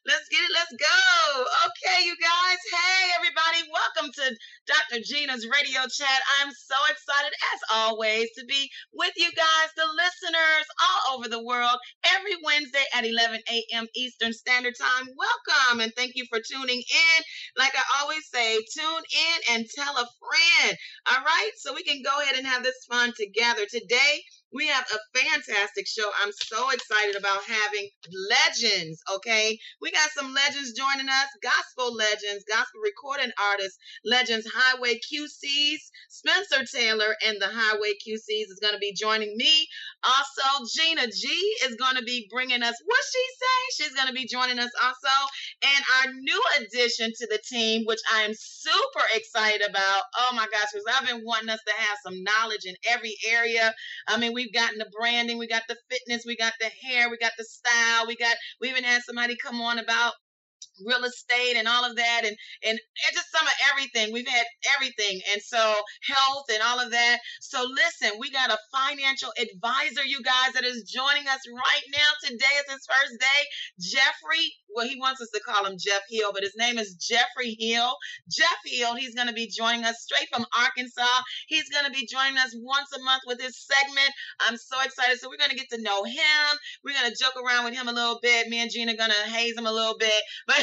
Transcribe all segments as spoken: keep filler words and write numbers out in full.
Let's get it. Let's go. Okay, you guys. Hey, everybody. Welcome to Doctor Gina's Radio Chat. I'm so excited, as always, to be with you guys, the listeners all over the world, every Wednesday at eleven a.m. Eastern Standard Time. Welcome, and thank you for tuning in. Like I always say, tune in and tell a friend. All right? So we can go ahead and have this fun together. Today, we have a fantastic show. I'm so excited about having legends, okay? We got some legends joining us, gospel legends, gospel recording artists, legends, Highway Q Cs. Spencer Taylor and the Highway Q Cs is going to be joining me. Also, Gina G is going to be bringing us, what she say? She's going to be joining us also. And our new addition to the team, which I am super excited about. Oh my gosh, because I've been wanting us to have some knowledge in every area. I mean, we've gotten the branding, we got the fitness, we got the hair, we got the style, we got, we even had somebody come on about real estate and all of that, and and just some of everything. We've had everything, and so health and all of that. So listen, we got a financial advisor, you guys, that is joining us right now. Today is his first day. Jeffrey, well, he wants us to call him Jeff Hill, but his name is Jeffrey Hill. Jeff Hill, he's going to be joining us straight from Arkansas. He's going to be joining us once a month with his segment. I'm so excited. So we're going to get to know him. We're going to joke around with him a little bit. Me and Gina are going to haze him a little bit, but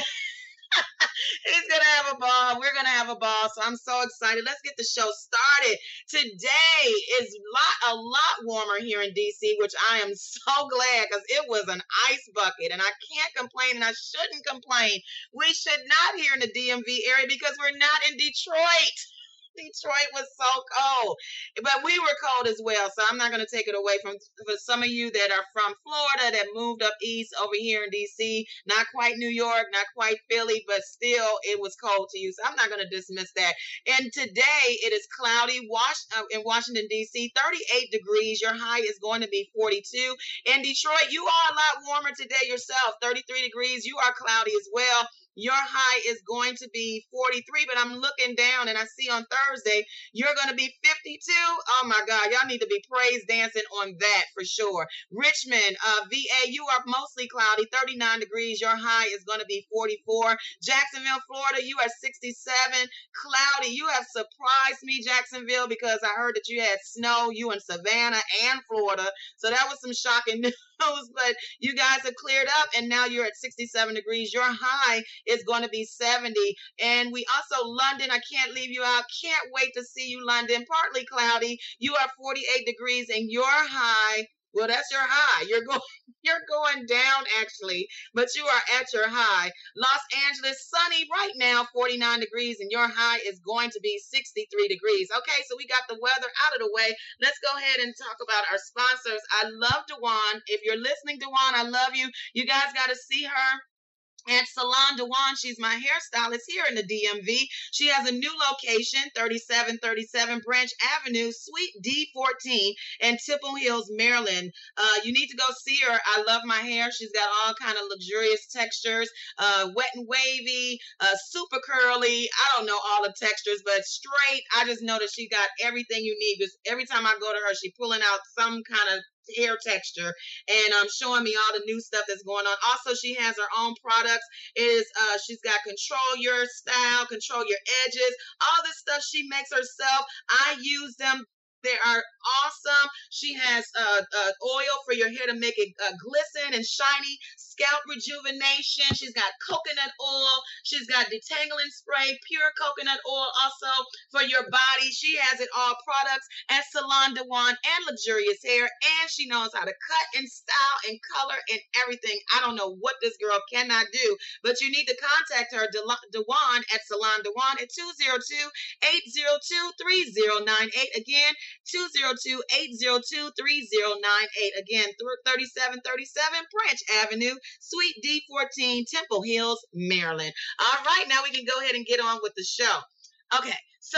he's going to have a ball. We're going to have a ball. So I'm so excited. Let's get the show started. Today is lot, a lot warmer here in D C, which I am so glad, because it was an ice bucket, and I can't complain, and I shouldn't complain. We should not here in the D M V area, because we're not in Detroit. Detroit was so cold, but we were cold as well. So I'm not going to take it away from for some of you that are from Florida that moved up east over here in D C. Not quite New York, not quite Philly, but still it was cold to you. So I'm not going to dismiss that. And today it is cloudy, wash, uh, in Washington D C, thirty-eight degrees. Your high is going to be forty-two. In Detroit, you are a lot warmer today yourself, thirty-three degrees. You are cloudy as well. Your high is going to be forty-three, but I'm looking down and I see on Thursday, you're going to be fifty-two. Oh my God, y'all need to be praise dancing on that for sure. Richmond, uh, V A, you are mostly cloudy, thirty-nine degrees. Your high is going to be forty-four. Jacksonville, Florida, you are sixty-seven, cloudy. You have surprised me, Jacksonville, because I heard that you had snow, you in Savannah and Florida. So that was some shocking news, but you guys have cleared up and now you're at sixty-seven degrees. Your high is going to be seventy. And we also, London, I can't leave you out. Can't wait to see you, London. Partly cloudy. You are forty-eight degrees, and your high, well, that's your high. You're going, you're going down actually, but you are at your high. Los Angeles, sunny right now, forty-nine degrees, and your high is going to be sixty-three degrees. Okay, so we got the weather out of the way. Let's go ahead and talk about our sponsors. I love Dewan. If you're listening, Dewan, I love you. You guys got to see her at Salon Dewan. She's my hairstylist here in the D M V. She has a new location, thirty-seven thirty-seven Branch Avenue, Suite D fourteen in Temple Hills, Maryland. Uh, you need to go see her. I love my hair. She's got all kind of luxurious textures, uh, wet and wavy, uh, super curly. I don't know all the textures, but straight. I just know that she got everything you need, because every time I go to her, she's pulling out some kind of hair texture and um showing me all the new stuff that's going on. Also, she has her own products. It is uh she's got control your style, control your edges, all this stuff she makes herself. I use them. They are awesome. She has uh, uh, oil for your hair to make it uh, glisten and shiny. Scalp rejuvenation. She's got coconut oil. She's got detangling spray, pure coconut oil also for your body. She has it all products at Salon Dewan and luxurious hair. And she knows how to cut and style and color and everything. I don't know what this girl cannot do, but you need to contact her, Dewan, at Salon Dewan at two oh two, eight oh two, three oh nine eight. Again, two oh two, eight oh two, three oh nine eight. Again, thirty-seven thirty-seven Branch Avenue, Suite D fourteen, Temple Hills, Maryland. All right, now we can go ahead and get on with the show. Okay, so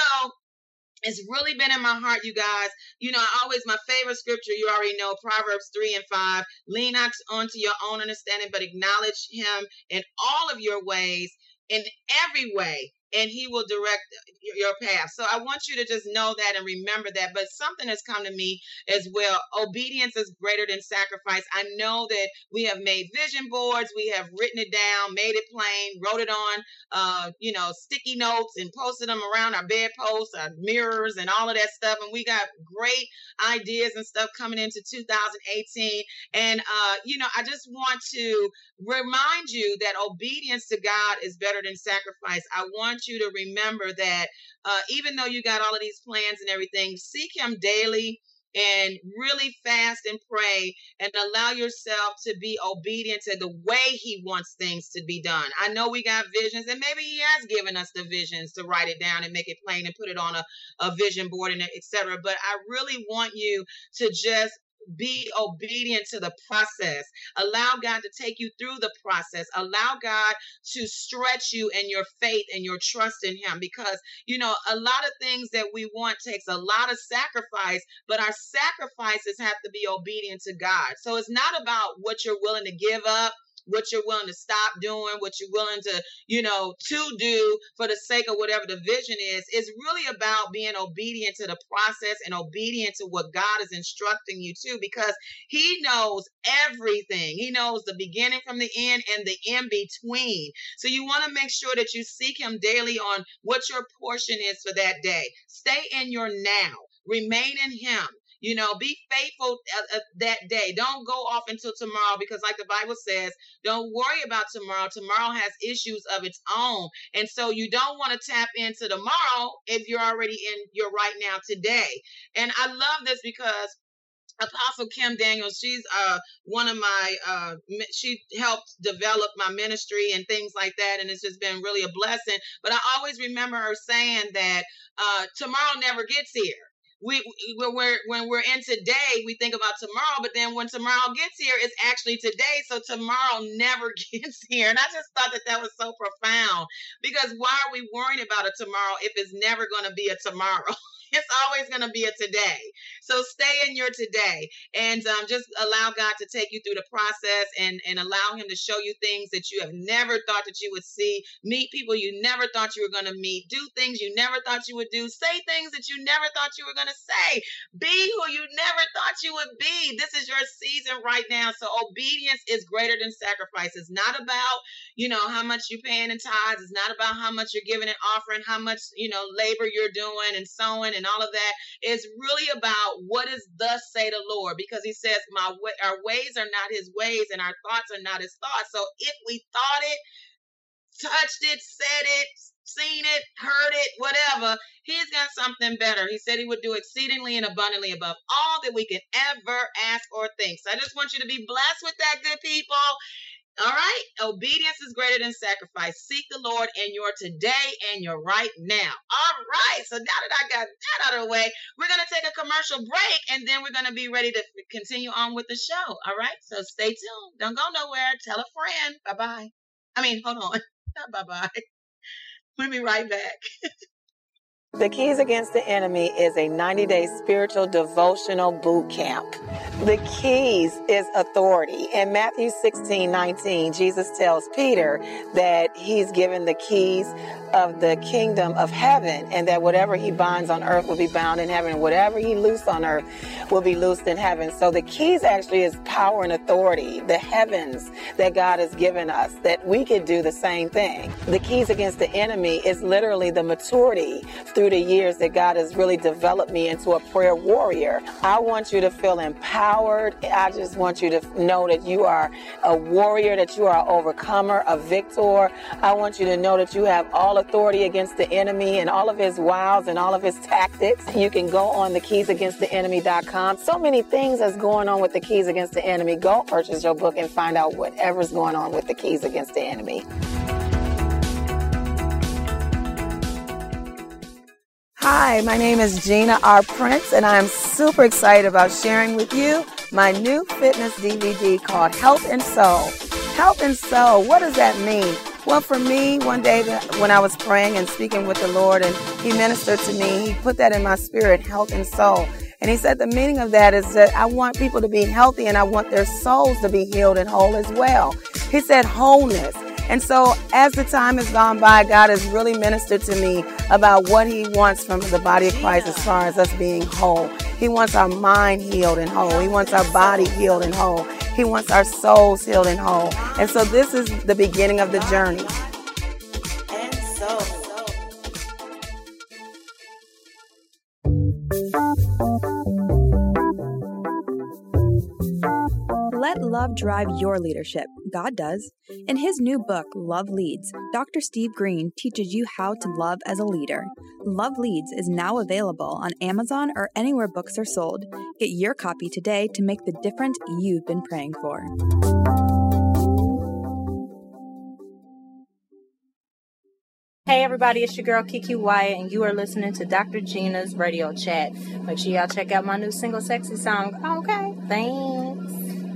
it's really been in my heart, you guys. You know, I always, my favorite scripture, you already know, Proverbs three and five. Lean not onto your own understanding, but acknowledge him in all of your ways. In every way, and he will direct your path. So I want you to just know that and remember that. But something has come to me as well. Obedience is greater than sacrifice. I know that we have made vision boards. We have written it down, made it plain, wrote it on, uh, you know, sticky notes and posted them around our bedposts, our mirrors and all of that stuff. And we got great ideas and stuff coming into two thousand eighteen. And, uh, you know, I just want to remind you that obedience to God is better than sacrifice. I want you to remember that uh, even though you got all of these plans and everything, seek him daily and really fast and pray and allow yourself to be obedient to the way he wants things to be done. I know we got visions, and maybe he has given us the visions to write it down and make it plain and put it on a, a vision board and et cetera. But I really want you to just be obedient to the process. Allow God to take you through the process. Allow God to stretch you in your faith and your trust in him, because, you know, a lot of things that we want takes a lot of sacrifice, but our sacrifices have to be obedient to God. So it's not about what you're willing to give up, what you're willing to stop doing, what you're willing to, you know, to do for the sake of whatever the vision is. It's really about being obedient to the process and obedient to what God is instructing you to, because he knows everything. He knows the beginning from the end and the in between. So you want to make sure that you seek him daily on what your portion is for that day. Stay in your now. Remain in him. You know, be faithful uh, uh, that day. Don't go off until tomorrow, because like the Bible says, don't worry about tomorrow. Tomorrow has issues of its own. And so you don't want to tap into tomorrow if you're already in your right now today. And I love this because Apostle Kim Daniels, she's uh, one of my, uh, she helped develop my ministry and things like that. And it's just been really a blessing. But I always remember her saying that uh, tomorrow never gets here. We when we're when we're in today, we think about tomorrow, but then when tomorrow gets here, it's actually today. So tomorrow never gets here. And I just thought that that was so profound, because why are we worrying about a tomorrow if it's never going to be a tomorrow? It's always going to be a today. So stay in your today and um, just allow God to take you through the process and, and allow him to show you things that you have never thought that you would see. Meet people you never thought you were going to meet. Do things you never thought you would do. Say things that you never thought you were going to say. Be who you never thought you would be. This is your season right now. So obedience is greater than sacrifice. It's not about, you know, how much you're paying in tithes. It's not about how much you're giving and offering, how much, you know, labor you're doing and sowing and all of that. It's really about what is thus say the Lord, because he says my way, our ways are not his ways and our thoughts are not his thoughts. So if we thought it, touched it, said it, seen it, heard it, whatever, he's got something better. He said he would do exceedingly and abundantly above all that we can ever ask or think. So I just want you to be blessed with that, good people. All right. Obedience is greater than sacrifice. Seek the Lord in your today and your right now. All right. So now that I got that out of the way, we're going to take a commercial break, and then we're going to be ready to continue on with the show. All right. So stay tuned. Don't go nowhere. Tell a friend. Bye-bye. I mean, hold on. Not bye-bye. We'll be right back. The Keys Against the Enemy is a ninety-day spiritual devotional boot camp. The keys is authority. In Matthew sixteen nineteen, Jesus tells Peter that he's given the keys of the kingdom of heaven, and that whatever he binds on earth will be bound in heaven, and whatever he loosed on earth will be loosed in heaven. So the keys actually is power and authority, the heavens that God has given us, that we could do the same thing. The Keys Against the Enemy is literally the maturity through the years that God has really developed me into a prayer warrior. I want you to feel empowered. I just want you to know that you are a warrior, that you are an overcomer, a victor. I want you to know that you have all authority against the enemy and all of his wiles and all of his tactics. You can go on the keys against the enemy dot com. So many things that's going on with the Keys Against the Enemy. Go purchase your book and find out whatever's going on with the Keys Against the Enemy. Hi, my name is Gina R. Prince, and I am super excited about sharing with you my new fitness D V D called Health and Soul. Health and Soul, what does that mean? Well, for me, one day when I was praying and speaking with the Lord, and he ministered to me, he put that in my spirit, health and soul. And he said the meaning of that is that I want people to be healthy, and I want their souls to be healed and whole as well. He said wholeness. And so as the time has gone by, God has really ministered to me about what he wants from the body of Christ as far as us being whole. He wants our mind healed and whole. He wants our body healed and whole. He wants our souls healed and whole. And so this is the beginning of the journey. And so. Let love drive your leadership. God does. In his new book, Love Leads, Doctor Steve Green teaches you how to love as a leader. Love Leads is now available on Amazon or anywhere books are sold. Get your copy today to make the difference you've been praying for. Hey everybody, it's your girl Kiki Wyatt, and you are listening to Doctor Gina's Radio Chat. Make sure y'all check out my new single, Sexy Song. Okay, thanks.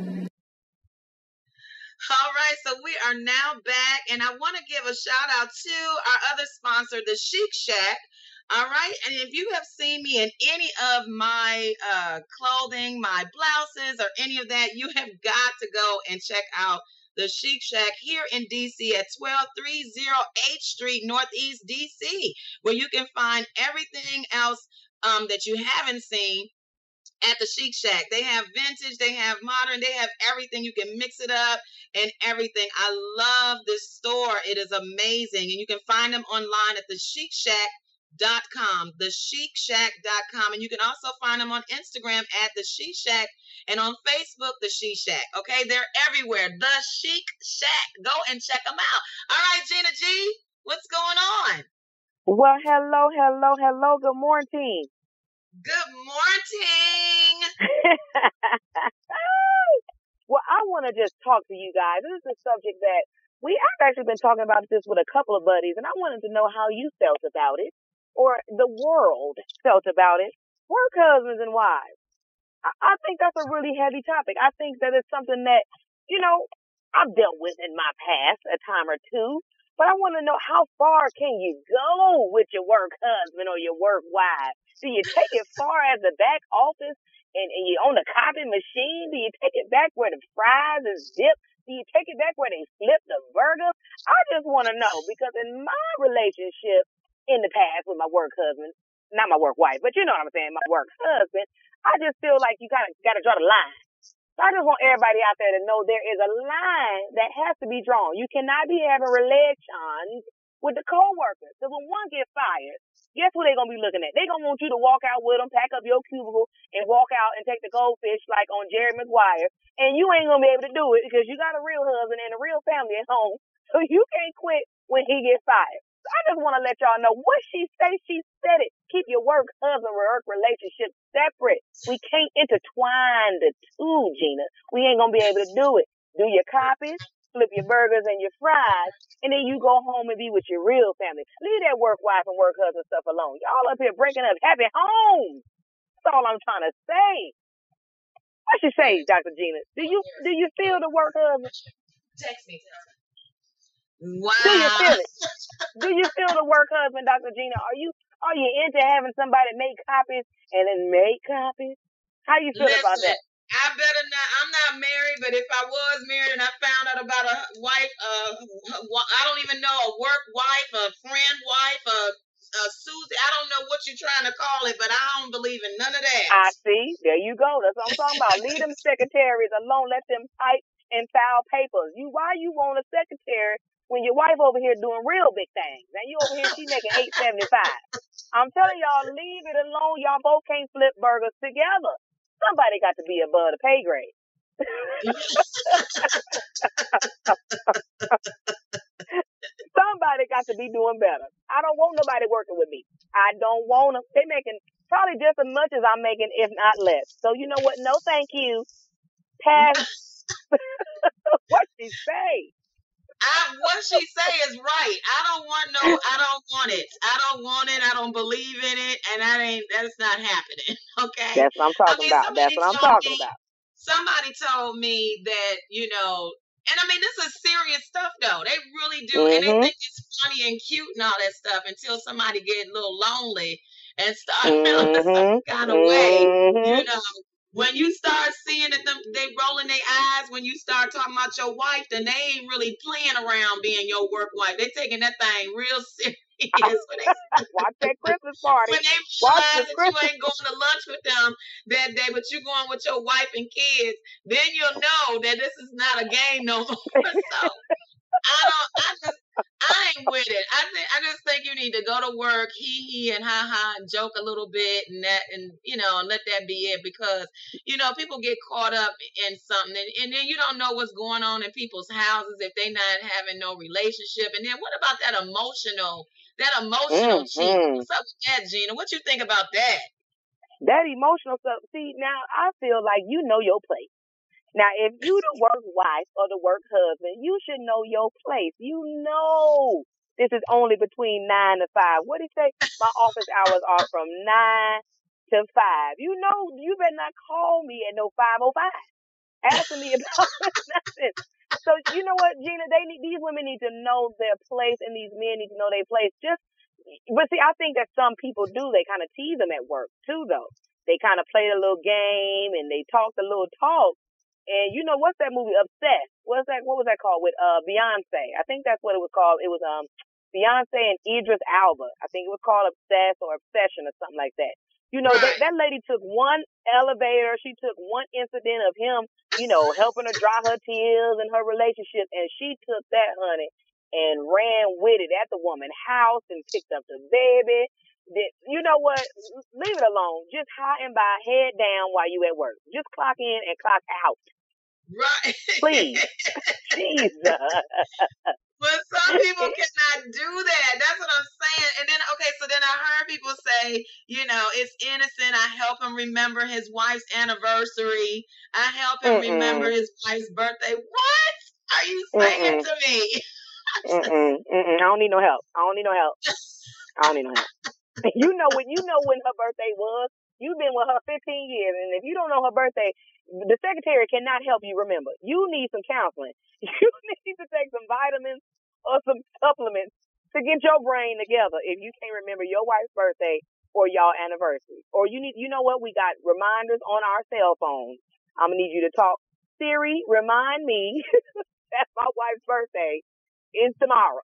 All right, so we are now back, and I want to give a shout out to our other sponsor, the Chic Shack. All right, and if you have seen me in any of my uh, clothing, my blouses, or any of that, you have got to go and check out the Chic Shack here in D C at twelve thirty H Street, Northeast D C, where you can find everything else um, that you haven't seen at the Chic Shack. They have vintage, they have modern, they have everything. You can mix it up and everything. I love this store. It is amazing. And you can find them online at the chic shack dot com, the chic shack dot com. And you can also find them on Instagram at the Chic Shack and on Facebook, the Chic Shack. Okay, they're everywhere. The Chic Shack. Go and check them out. All right, Gina G, what's going on? Well, hello, hello, hello. Good morning. Good morning. Well, I want to just talk to you guys. This is a subject that we I've actually been talking about this with a couple of buddies, and I wanted to know how you felt about it, or the world felt about it. Work husbands and wives. I, I think that's a really heavy topic. I think that it's something that, you know, I've dealt with in my past a time or two, but I want to know, how far can you go with your work husband or your work wife? Do you take it far as the back office and, and you on the copy machine? Do you take it back where the fries is dipped? Do you take it back where they flip the burger? I just want to know, because in my relationship in the past with my work husband, not my work wife, but you know what I'm saying, my work husband, I just feel like you kind of got to draw the line. So I just want everybody out there to know there is a line that has to be drawn. You cannot be having relations with the co-workers. So when one gets fired, guess what they're going to be looking at? They're going to want you to walk out with them, pack up your cubicle, and walk out and take the goldfish like on Jerry Maguire. And you ain't going to be able to do it because you got a real husband and a real family at home. So you can't quit when he gets fired. So I just want to let y'all know, what she say, she said it. Keep your work husband work relationship separate. We can't intertwine the two, Gina. We ain't going to be able to do it. Do your copies, flip your burgers and your fries, and then you go home and be with your real family. Leave that work wife and work husband stuff alone. Y'all up here breaking up happy homes. That's all I'm trying to say. What you say, Doctor Gina? Do you do you feel the work husband? Text me. Wow. Do you feel it? Do you feel the work husband, Doctor Gina? Are you are you into having somebody make copies and then make copies? How you feel Listen, about that? I better not. I'm not married, but if I was married and I found out about a wife, uh, I don't even know, a work wife, a friend wife, a, a Susie, I don't know what you're trying to call it, but I don't believe in none of that. I see. There you go. That's what I'm talking about. Leave them secretaries alone. Let them type and file papers. You why you want a secretary when your wife over here doing real big things? Now you over here, she making eight seventy-five. I'm telling y'all, leave it alone. Y'all both can't flip burgers together. Somebody got to be above the pay grade. Somebody got to be doing better. I don't want nobody working with me. I don't want them. They making probably just as much as I'm making, if not less. So you know what? No, thank you. Pass. What she say? I, what she say is right. I don't want no, I don't want it. I don't want it. I don't believe in it. And that ain't, that's not happening. Okay. That's what I'm talking I mean, about. That's what I'm talking me, about. Somebody told me that, you know, and I mean, this is serious stuff though. They really do. Mm-hmm. And they think it's funny and cute and all that stuff until somebody get a little lonely and start mm-hmm. feeling some kind of way, mm-hmm. you know. When you start seeing that them, they rolling their eyes when you start talking about your wife, then they ain't really playing around being your work wife. They taking that thing real serious. When they, Watch that Christmas party. when they Watch realize the that you Christmas. ain't going to lunch with them that day, but you're going with your wife and kids, then you'll know that this is not a game no more. So I don't. I just. I ain't with it. I think. I just think you need to go to work, hee hee and ha ha, and joke a little bit, and that, and you know, and let that be it. Because you know, people get caught up in something, and, and then you don't know what's going on in people's houses if they not having no relationship. And then what about that emotional, that emotional Mm-hmm. cheating? What's up with that, Gina? What you think about that? That emotional stuff. See, now I feel like you know your place. Now, if you the work wife or the work husband, you should know your place. You know this is only between nine to five. What do you say? My office hours are from nine to five. You know, you better not call me at no five oh five asking me about nothing. So you know what, Gina? They need these women need to know their place, and these men need to know their place. Just, but see, I think that some people do. They kind of tease them at work too, though. They kind of play a little game and they talk a little talk. And you know, what's that movie, Obsessed? What's that? What was that called with uh Beyonce? I think that's what it was called. It was um Beyonce and Idris Elba. I think it was called Obsessed or Obsession or something like that. You know, Right. that that lady took one elevator. She took one incident of him, you know, helping her dry her tears in her relationship, and she took that, honey, and ran with it at the woman's house and picked up the baby. That, you know what? Leave it alone. Just high and by, head down while you at work. Just clock in and clock out. Right. Please. Jesus. But some people cannot do that. That's what I'm saying. And then, okay, so then I heard people say, you know, it's innocent. I help him remember his wife's anniversary. I help him Mm-mm. remember his wife's birthday. What are you saying Mm-mm. to me? Mm-mm. Mm-mm. I don't need no help. I don't need no help. I don't need no help. You know when you know when her birthday was. You've been with her fifteen years, and if you don't know her birthday, the secretary cannot help you remember. You need some counseling. You need to take some vitamins or some supplements to get your brain together if you can't remember your wife's birthday or y'all anniversary. Or you need, you know what? We got reminders on our cell phones. I'm gonna need you to talk. Siri, remind me that my wife's birthday is tomorrow.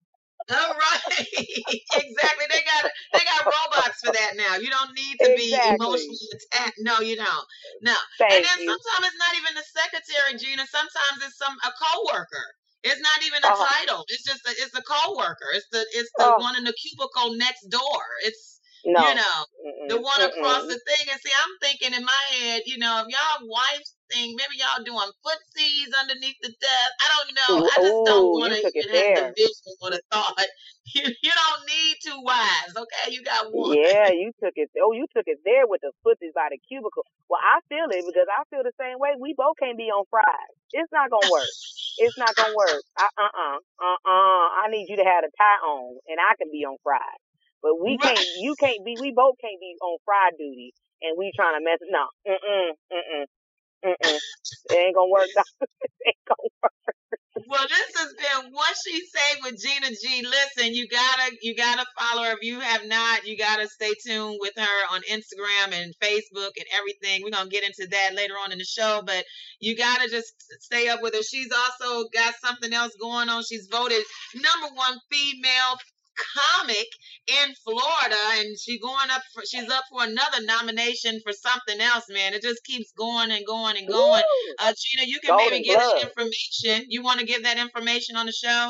All right. Exactly. They got they got robots for that now. You don't need to be Exactly. emotionally attached. No, you don't. No. Thank And then you. sometimes it's not even the secretary, Gina. Sometimes it's some a coworker. It's not even a Uh-huh. title. It's just a, it's a coworker. It's the it's the Oh. one in the cubicle next door. It's No. you know Mm-mm. the one across Mm-mm. the thing. And see, I'm thinking in my head, you know, if y'all wives thing, maybe y'all doing footsies underneath the desk. I don't know. I just don't Ooh, want you to took it even have the there. vision or the thought. You, you don't need two wives, okay? You got one. Yeah, you took it. Oh, you took it there with the footsies by the cubicle. Well, I feel it because I feel the same way. We both can't be on fries. It's not gonna work. It's not gonna work. Uh uh uh uh uh. I need you to have a tie on, and I can be on fries. But we Right. can't. You can't be. We both can't be on fry duty, and we trying to mess. No. Mm mm mm mm mm mm. It ain't gonna work. It ain't gonna work. Well, this has been What She Say with Gina G. Listen, you gotta you gotta follow her. If you have not, you gotta stay tuned with her on Instagram and Facebook and everything. We're gonna get into that later on in the show, but you gotta just stay up with her. She's also got something else going on. She's voted number one female comic in Florida, and she going up for she's up for another nomination for something else, man. It just keeps going and going and going. Woo! Uh, Gina, you can Golden maybe get us Glove. information. You want to give that information on the show?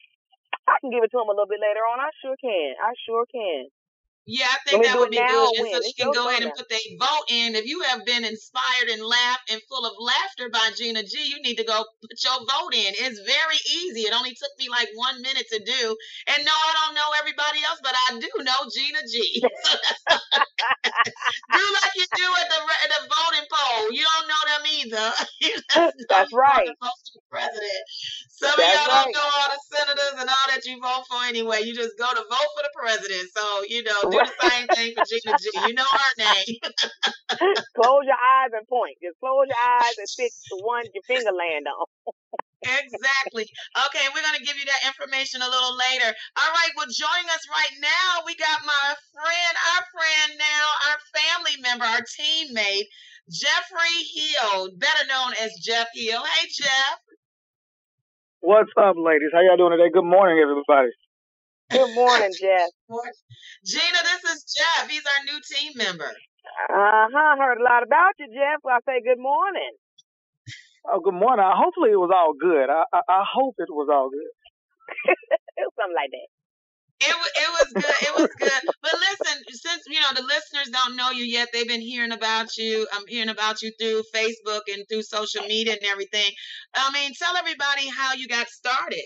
I can give it to him a little bit later on. I sure can. I sure can. Yeah, I Want think me to that do would it be now good. or And when? so It's she can your go ahead turn and now. put their vote in. If you have been inspired and laughed and full of laughter by Gina G, you need to go put your vote in. It's very easy. It only took me like one minute to do. And no, I don't know everybody else, but I do know Gina G. Do like you do at the at the voting poll. You don't know them either. You just know That's you want right. to vote for the president. Some of That's y'all right. don't know all the senators and all that you vote for anyway. You just go to vote for the president. So, you know, do the same thing for Gina G. You know her name. Close your eyes and point. Just close your eyes and pick the one your finger land on. Exactly. Okay, we're going to give you that information a little later. All right, well, joining us right now, we got my friend, our friend now, our family member, our teammate, Jeffrey Hill, better known as Jeff Hill. Hey, Jeff. What's up, ladies? How y'all doing today? Good morning, everybody. Good morning, Jeff. Gina, this is Jeff. He's our new team member. Uh-huh. Heard a lot about you, Jeff. I say good morning. Oh, good morning. Hopefully it was all good. I I, I hope it was all good. It was something like that. It, it was good. It was good. But listen, since, you know, the listeners don't know you yet, they've been hearing about you. I'm hearing about you through Facebook and through social media and everything. I mean, tell everybody how you got started.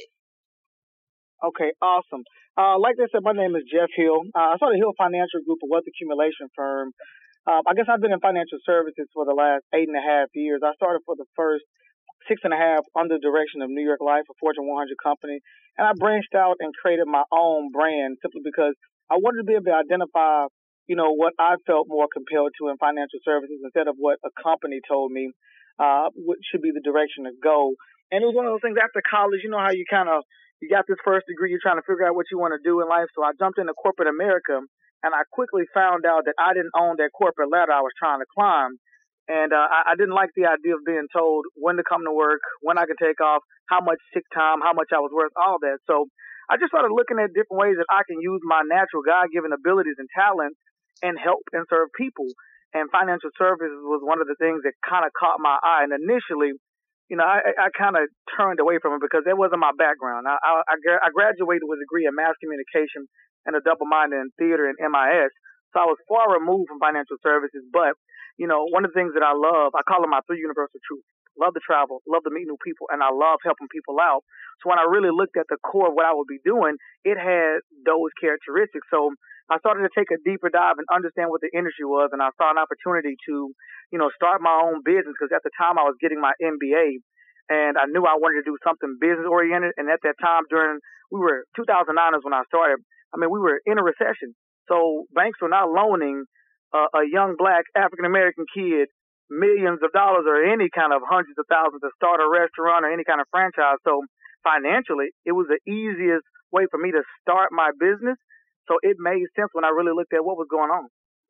Okay, awesome. Uh, like I said, my name is Jeff Hill. Uh, I started Hill Financial Group, a wealth accumulation firm. Um, I guess I've been in financial services for the last eight and a half years. I started for the first six and a half under the direction of New York Life, a Fortune one hundred company. And I branched out and created my own brand simply because I wanted to be able to identify, you know, what I felt more compelled to in financial services instead of what a company told me uh, what should be the direction to go. And it was one of those things after college, you know how you kind of, you got this first degree, you're trying to figure out what you want to do in life. So I jumped into corporate America, and I quickly found out that I didn't own that corporate ladder I was trying to climb. And uh, I, I didn't like the idea of being told when to come to work, when I could take off, how much sick time, how much I was worth, all that. So I just started looking at different ways that I can use my natural God-given abilities and talents and help and serve people. And financial services was one of the things that kind of caught my eye. And initially, you know, I, I kind of turned away from it because that wasn't my background. I, I, I graduated with a degree in mass communication and a double minor in theater and M I S. So I was far removed from financial services. But, you know, one of the things that I love, I call them my three universal truths. Love to travel, love to meet new people, and I love helping people out. So when I really looked at the core of what I would be doing, it had those characteristics. So I started to take a deeper dive and understand what the industry was, and I saw an opportunity to, you know, start my own business because at the time I was getting my M B A, and I knew I wanted to do something business-oriented. And at that time, during, we were, two thousand nine is when I started. I mean, we were in a recession. So banks were not loaning uh, a young black African-American kid millions of dollars or any kind of hundreds of thousands to start a restaurant or any kind of franchise. So financially, it was the easiest way for me to start my business. So it made sense when I really looked at what was going on.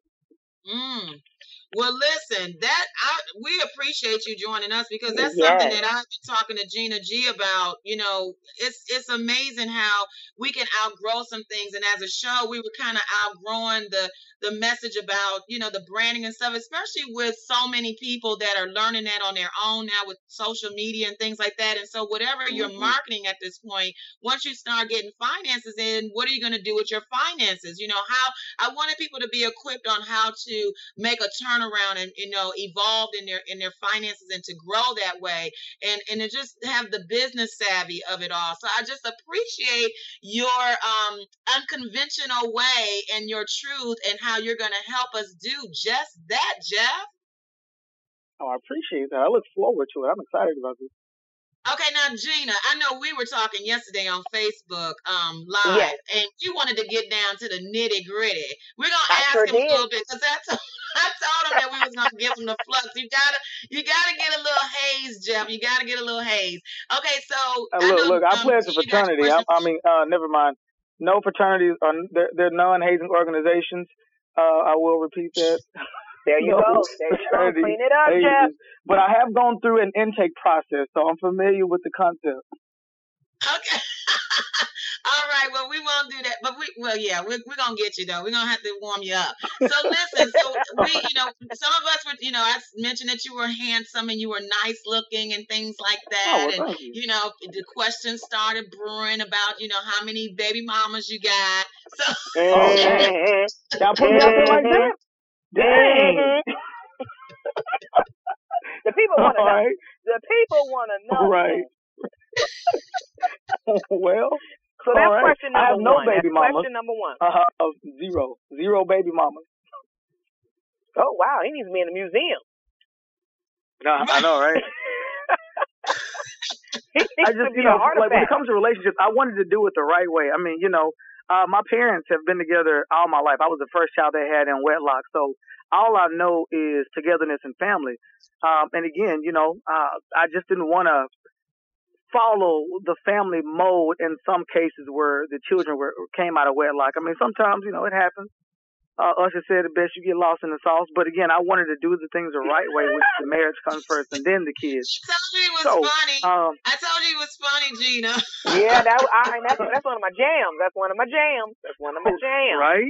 Mm. Well, listen, that I, we appreciate you joining us because that's Yes. something that I've been talking to Gina G about. You know, it's it's amazing how we can outgrow some things. And as a show, we were kind of outgrowing the the message about, you know, the branding and stuff, especially with so many people that are learning that on their own now with social media and things like that. And so whatever you're Mhm. marketing at this point, once you start getting finances in, what are you going to do with your finances? You know, how I wanted people to be equipped on how to make a turnaround and, you know, evolve in their in their finances and to grow that way and and to just have the business savvy of it all. So I just appreciate your um unconventional way and your truth and how you're going to help us do just that, Jeff. Oh, I appreciate that. I look forward to it. I'm excited about this. Okay, now Gina, I know we were talking yesterday on Facebook um live, Yes. and you wanted to get down to the nitty gritty. We're gonna I ask sure him a did. little bit because I told I told him that we was gonna give him the flux. You gotta you gotta get a little haze, Jeff. You gotta get a little haze. Okay, so Uh, I look, know look, I um, pledge a Gina got your fraternity. I, question. I mean, uh, never mind. No fraternities are, they're, they're non-hazing organizations. Uh, I will repeat that. There you No go. There you go. fraternity Clean it up, Jeff. hazes. But I have gone through an intake process, so I'm familiar with the concept. Okay. All right. Well, we won't do that, but we, well, yeah, we're, we're going to get you though. We're going to have to warm you up. So listen, so we, you know, some of us were, you know, I mentioned that you were handsome and you were nice looking and things like Oh, that. well, And, thank you. you know, the questions started brewing about, you know, how many baby mamas you got. So, Oh, dang. Mhm. Y'all put me out there like that? Dang. Mhm. The people want to All know. right. The people want to know. All right. Well, So that's all right. question I number have no one. That's baby mamas. question number one. Uh, zero. Zero baby mamas. Oh, wow. He needs to be in the museum. No, I know, right? He needs I to just, be you know, an like when it artifact. comes to relationships, I wanted to do it the right way. I mean, you know, uh, my parents have been together all my life. I was the first child they had in wedlock. So all I know is togetherness and family. Um, and again, you know, uh, I just didn't want to follow the family mode in some cases where the children were came out of wedlock. I mean, sometimes, you know, it happens. uh, Usher said it best, you get lost in the sauce. But again, I wanted to do the things the right way, which the marriage comes first and then the kids. I told you it was so, funny. Um, I told you it was funny, Gina. Yeah, that I, that's that's one of my jams. That's one of my jams. That's one of my jams. Right.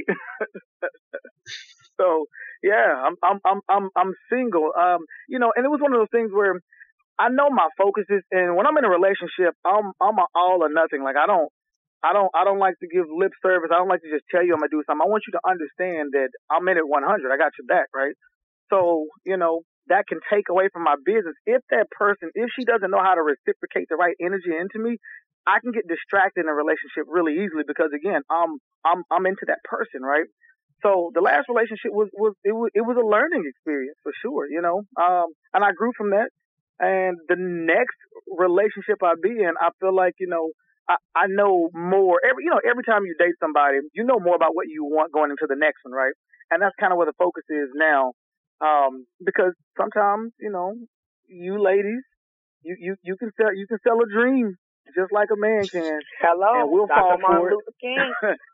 So yeah, I'm I'm I'm I'm I'm single. Um, you know, and it was one of those things where I know my focus is, and when I'm in a relationship, I'm I'm a all or nothing. Like I don't. I don't I don't like to give lip service. I don't like to just tell you I'm going to do something. I want you to understand that I'm in it one hundred. I got your back, right? So, you know, that can take away from my business. If that person, if she doesn't know how to reciprocate the right energy into me, I can get distracted in a relationship really easily because, again, I'm I'm I'm into that person, right? So the last relationship was, was it was it was a learning experience for sure, you know, um, and I grew from that. And the next relationship I be in, I feel like, you know, I, I know more every, you know, every time you date somebody, you know more about what you want going into the next one, right? And that's kind of where the focus is now. Um, because sometimes, you know, you ladies, you, you, you can sell, you can sell a dream just like a man can. Hello. And we'll Doctor fall Martin for it. Luther King.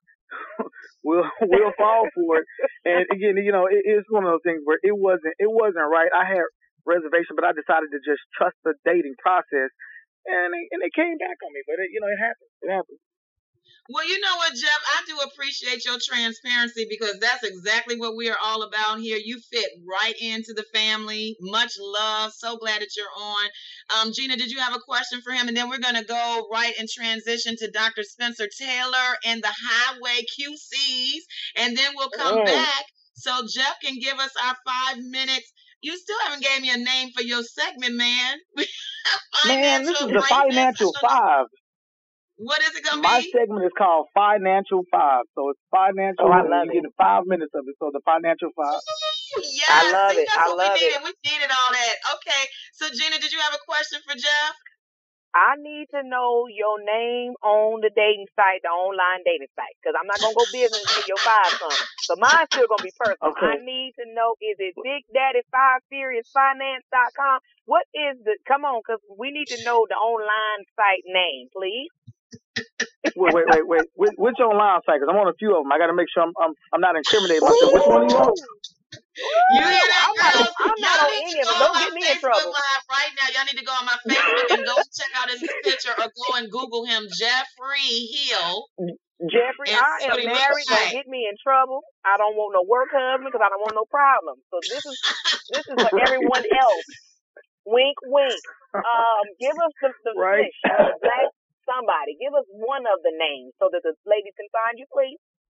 we'll, we'll fall for it. And again, you know, it, it's one of those things where it wasn't, it wasn't right. I had reservation, but I decided to just trust the dating process. And they, and they came back on me, but it, you know, it happened. It happened. Well, you know what, Jeff? I do appreciate your transparency because that's exactly what we are all about here. You fit right into the family. Much love. So glad that you're on. Um, Gina, did you have a question for him? And then we're going to go right and transition to Doctor Spencer Taylor and the Highway Q Cs. And then we'll come mm. back so Jeff can give us our five minutes. You still haven't gave me a name for your segment, man. Man, this is the Financial Five. What is it going to be? My segment is called Financial Five. So it's financial. Oh, I love you it. get five minutes of it. So the Financial Five. Yes, I love see, it. That's I what love we needed. it. We needed all that. Okay. So, Gina, did you have a question for Jeff? I need to know your name on the dating site, the online dating site, because I'm not going to go business until your five something. So mine's still going to be personal. Okay. I need to know, is it Big Daddy Five Serious Finance dot com? What is the, come on, because we need to know the online site name, please. wait, wait, wait, wait. Which, which online site? Because I'm on a few of them. I got to make sure I'm, I'm I'm not incriminating myself. Which one are you on? You hear that, I'm not, girls? I'm not Y'all on need any to of go them. on Don't my get me in Facebook trouble. Live right now. Y'all need to go on my Facebook and go check out his picture or go and Google him, Jeffrey Hill. Jeffrey, I am married. Don't get me in trouble. I don't want no work husband because I don't want no problem. So this is this is for everyone else. Wink, wink. Um, give us the, the right. fish, the black somebody. Give us one of the names so that the ladies can find you, please.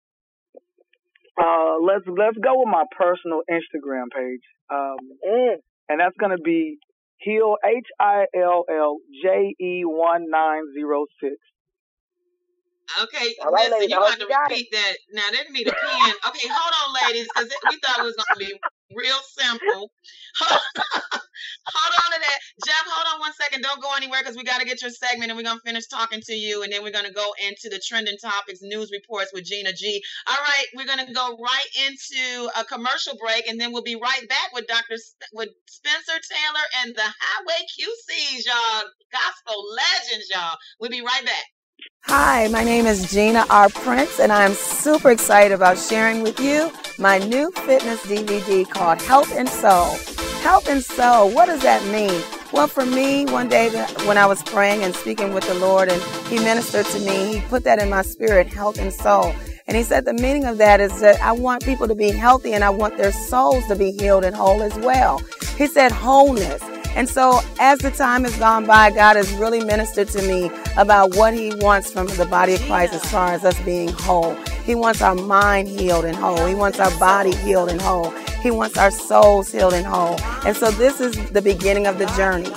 Uh, let's let's go with my personal Instagram page, um, mm. and that's gonna be Hill H I L L J E one nine zero six. Okay, all right, listen, ladies, you have to you repeat that. Now, they need a pen. Okay, hold on, ladies, because we thought it was going to be real simple. Hold, hold on to that. Jeff, hold on one second. Don't go anywhere because we got to get your segment and we're going to finish talking to you. And then we're going to go into the trending topics, news reports with Gina G. All right, we're going to go right into a commercial break and then we'll be right back with Doctor Sp- with Spencer Taylor and the Highway Q Cs, y'all. Gospel legends, y'all. We'll be right back. Hi, my name is Gina R. Prince, and I'm super excited about sharing with you my new fitness D V D called Health and Soul. Health and Soul, what does that mean? Well, for me, one day when I was praying and speaking with the Lord and He ministered to me, He put that in my spirit, health and soul. And He said the meaning of that is that I want people to be healthy and I want their souls to be healed and whole as well. He said wholeness. And so as the time has gone by, God has really ministered to me about what He wants from the body of Christ as far as us being whole. He wants our mind healed and whole. He wants our body healed and whole. He wants our souls healed and whole. And so this is the beginning of the journey.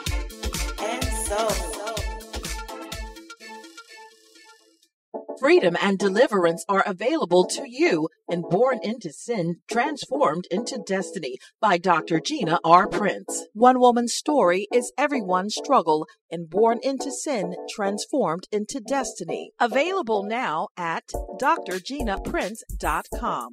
Freedom and deliverance are available to you in Born into Sin, Transformed into Destiny by Doctor Gina R. Prince. One woman's story is everyone's struggle in Born into Sin, Transformed into Destiny. Available now at D R Gina Prince dot com.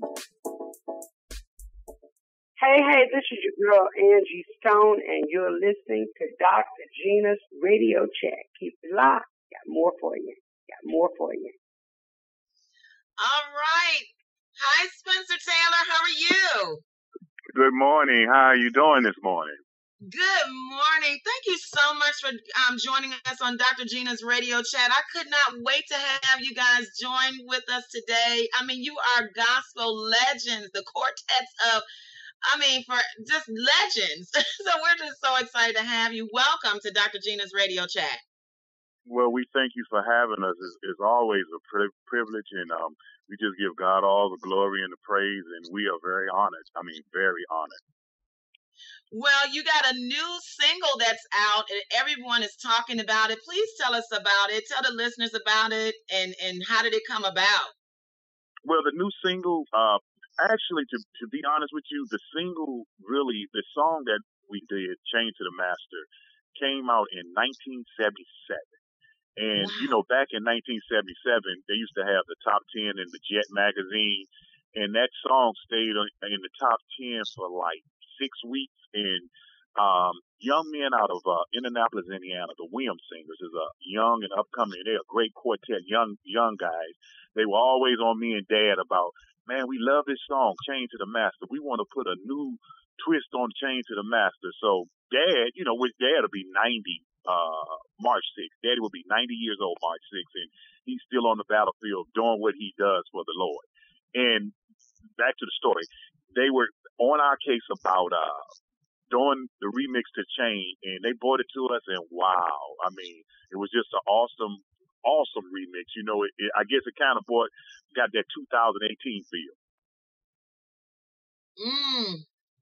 Hey, hey, this is your girl Angie Stone, and you're listening to Doctor Gina's Radio Chat. Keep it locked. Got more for you. Got more for you. All right. Hi, Spencer Taylor. How are you? Good morning. How are you doing this morning? Good morning. Thank you so much for um, joining us on Doctor Gina's Radio Chat. I could not wait to have you guys join with us today. I mean, you are gospel legends, the quartets of, I mean, for just legends. So we're just so excited to have you. Welcome to Doctor Gina's Radio Chat. Well, we thank you for having us. It's, it's always a pri- privilege, and um, we just give God all the glory and the praise, and we are very honored. I mean, very honored. Well, you got a new single that's out, and everyone is talking about it. Please tell us about it. Tell the listeners about it, and, and how did it come about? Well, the new single, uh, actually, to to be honest with you, the single really, the song that we did, "Chained to the Master," came out in nineteen seventy-seven. And, Wow. you know, back in nineteen seventy-seven, they used to have the top ten in the Jet magazine. And that song stayed in the top ten for like six weeks. And um, young men out of uh, Indianapolis, Indiana, the Williams Singers, is a young and upcoming, they're a great quartet, young young guys. They were always on me and Dad about, man, we love this song, Chained to the Master. We want to put a new twist on Chained to the Master. So Dad, you know, with Dad will be ninety. Uh, March sixth. Daddy will be ninety years old March sixth, and he's still on the battlefield doing what he does for the Lord. And back to the story, they were on our case about uh, doing the remix to Chain, and they brought it to us, and wow, I mean, it was just an awesome, awesome remix. You know, it, it, I guess it kind of brought, got that two thousand eighteen feel. Mm.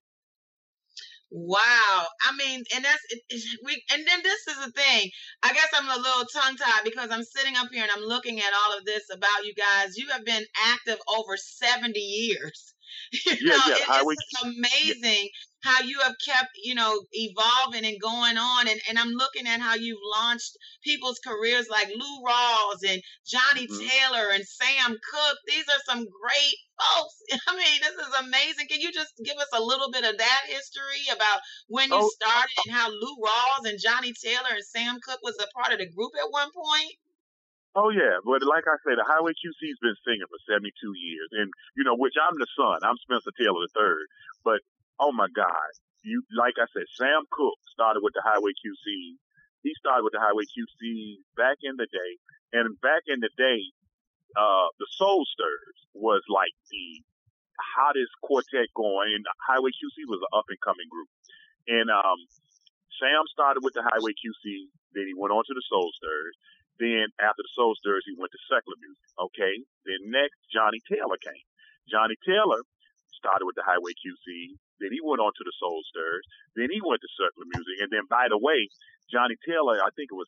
Wow. I mean, and that's it, it, we. And then this is the thing. I guess I'm a little tongue tied because I'm sitting up here and I'm looking at all of this about you guys. You have been active over seventy years. You Yeah, know, yeah, it, Highway. it's just amazing how you have kept, you know, evolving and going on. And, and I'm looking at how you've launched people's careers like Lou Rawls and Johnny Mhm. Taylor and Sam Cooke. These are some great folks. I mean, this is amazing. Can you just give us a little bit of that history about when you Oh, started and how Lou Rawls and Johnny Taylor and Sam Cooke was a part of the group at one point? Oh yeah, but like I said, the Highway Q C's been singing for seventy-two years, and you know, which I'm the son. I'm Spencer Taylor the third. But oh my God, you like I said, Sam Cooke started with the Highway Q C. He started with the Highway Q C back in the day, and back in the day, uh, the Soul Stirrers was like the hottest quartet going, and the Highway Q C was an up and coming group. And um, Sam started with the Highway Q C, then he went on to the Soul Stirrers. Then after the Soul Stirrers, he went to secular music. Okay. Then next, Johnny Taylor came. Johnny Taylor started with the Highway Q C. Then he went on to the Soul Stirrers. Then he went to secular music. And then, by the way, Johnny Taylor, I think it was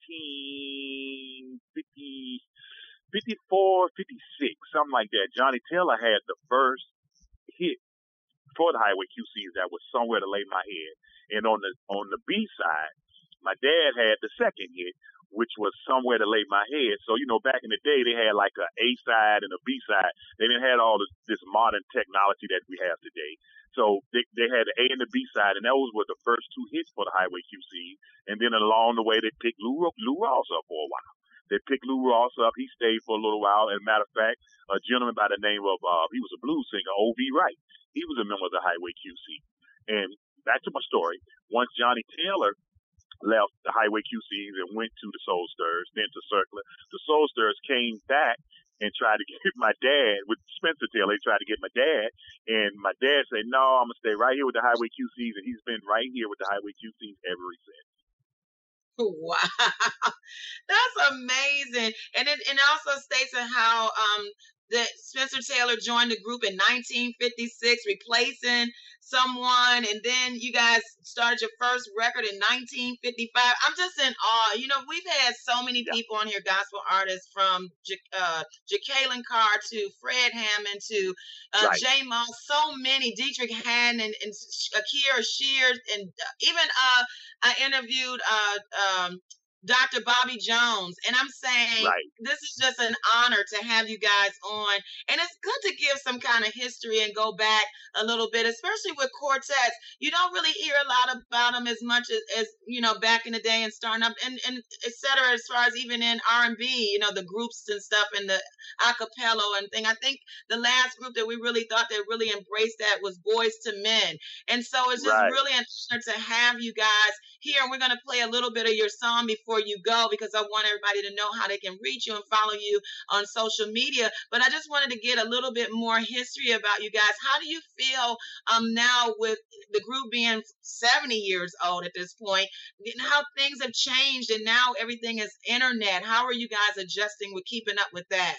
nineteen fifty, fifty-four, fifty-six, something like that. Johnny Taylor had the first hit for the Highway Q Cs that was Somewhere to Lay My Head. And on the on the B side, my dad had the second hit, which was Somewhere to Lay My Head. So, you know, back in the day, they had like a A side and a B side. They didn't have all this, this modern technology that we have today. So they, they had the A and the B side, and those were the first two hits for the Highway Q C. And then along the way, they picked Lou, Lou Rawls up for a while. They picked Lou Rawls up. He stayed for a little while. As a matter of fact, a gentleman by the name of, uh, he was a blues singer, O V Wright. He was a member of the Highway Q C. And back to my story. Once Johnny Taylor left the Highway Q Cs and went to the Soul Stirrers, then to Circular. The Soul Stirrers came back and tried to get my dad with Spencer Taylor. They tried to get my dad, and my dad said, no, I'm going to stay right here with the Highway Q Cs, and he's been right here with the Highway Q Cs ever since. Wow. That's amazing. And it, and it also states how um that Spencer Taylor joined the group in nineteen fifty-six, replacing someone, and then you guys started your first record in nineteen fifty-five. I'm just in awe. You know, we've had so many Yeah. people on here, gospel artists, from J- uh, Jacqueline Carr to Fred Hammond to uh, Right. J. Moss, so many, Dietrich Haddon and, and Akira Shears, and uh, even uh, I interviewed uh, um, Doctor Bobby Jones. And I'm saying Right. this is just an honor to have you guys on. And it's good to give some kind of history and go back a little bit, especially with quartets. You don't really hear a lot about them as much as, as you know, back in the day and starting up and, and et cetera, as far as even in R and B, you know, the groups and stuff and the acapella and thing. I think the last group that we really thought that really embraced that was Boys to Men. And so it's just Right. really an honor to have you guys here. And we're going to play a little bit of your song before you go, because I want everybody to know how they can reach you and follow you on social media. But I just wanted to get a little bit more history about you guys. How do you feel um now with the group being seventy years old at this point, and how things have changed and now everything is internet? How are you guys adjusting with keeping up with that?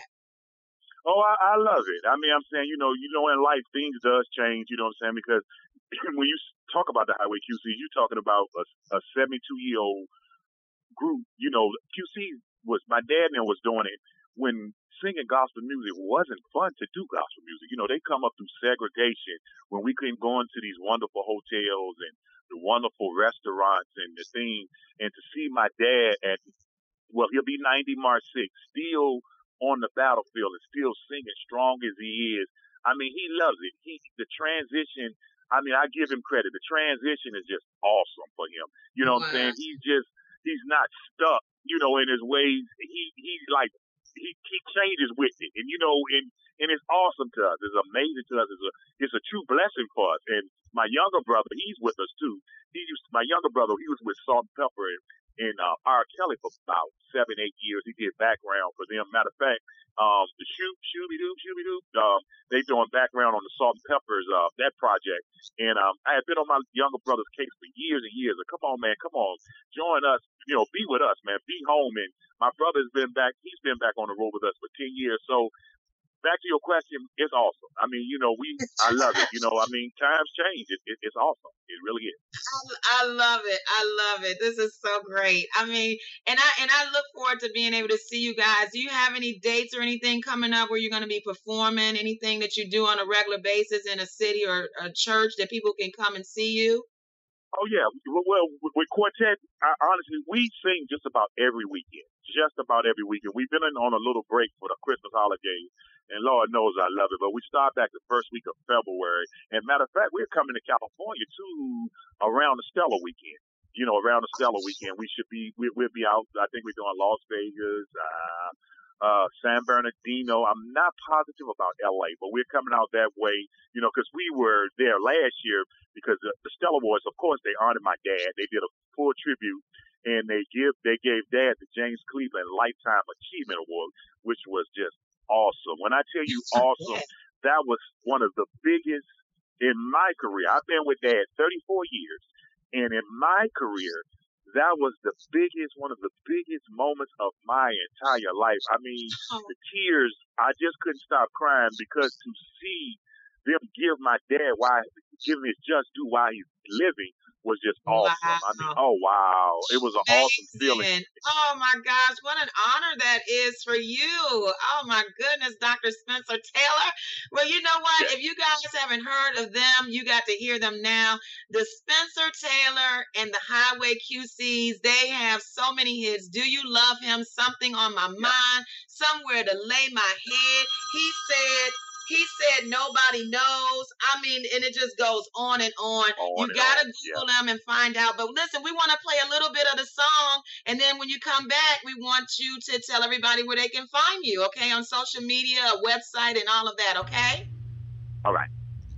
Oh, I, I love it. I mean, I'm saying, you know, you know, in life things does change. You know what I'm saying? Because when you talk about the Highway Q Cs, you're talking about a, a seventy-two year old group. You know, Q C was, my dad and them was doing it when singing gospel music wasn't fun to do gospel music. You know, they come up through segregation when we couldn't go into these wonderful hotels and the wonderful restaurants and the thing. And to see my dad at, well, he'll be ninety March sixth, still on the battlefield and still singing strong as he is. I mean, he loves it. He, the transition, I mean, I give him credit. The transition is just awesome for him. You know what I'm saying? He's just, he's not stuck, you know, in his ways. He, he like, he, he changes with it. And, you know, and, and it's awesome to us. It's amazing to us. It's a, it's a true blessing for us. And my younger brother, he's with us too. He used, my younger brother, he was with Salt and Pepper and, and uh, R. Kelly for about seven, eight years. He did background for them. Matter of fact, um, the Shoot, Shooby-Doo, Shooby-Doo, um, they doing background on the Salt and Peppers, uh, that project. And, um, I had been on my younger brother's case for years and years. Like, come on, man, come on, join us, you know, be with us, man, be home. And my brother's been back, he's been back on the road with us for ten years. So, back to your question, it's awesome. I mean, you know, we, I love it. You know, I mean, times change. It, it, it's awesome. It really is. I, I love it. I love it. This is so great. I mean, and I and I look forward to being able to see you guys. Do you have any dates or anything coming up where you're going to be performing? Anything that you do on a regular basis in a city or a church that people can come and see you? Oh, yeah. Well, with Quartet, I, honestly, we sing just about every weekend. Just about every weekend. We've been in, on a little break for the Christmas holidays, and Lord knows I love it. But we start back the first week of February. And matter of fact, we're coming to California, too, around the Stellar weekend. You know, around the Stellar weekend. We should be, we, we'll be out, I think we're doing Las Vegas, uh, uh, San Bernardino. I'm not positive about L A, but we're coming out that way, you know, because we were there last year because the, the Stellar Boys, of course, they honored my dad. They did a full tribute, and they give they gave Dad the James Cleveland Lifetime Achievement Award, which was just awesome. When I tell you awesome, that was one of the biggest in my career. I've been with Dad thirty-four years, and in my career, that was the biggest, one of the biggest moments of my entire life. I mean, the tears, I just couldn't stop crying because to see them give my dad, why give him his just due while he's living, was just awesome. Wow. I mean, oh, wow. It was an Amazing. awesome feeling. Oh, my gosh. What an honor that is for you. Oh, my goodness, Doctor Spencer Taylor. Well, you know what? Yeah. If you guys haven't heard of them, you got to hear them now. The Spencer Taylor and the Highway Q Cs, they have so many hits. Do You Love Him? Something on My yeah. Mind. Somewhere to Lay My Head. He said... He said nobody knows. I mean, and it just goes on and on. on you got to Google yeah. them and find out. But listen, we want to play a little bit of the song. And then when you come back, we want you to tell everybody where they can find you, okay? On social media, a website, and all of that, okay? All right.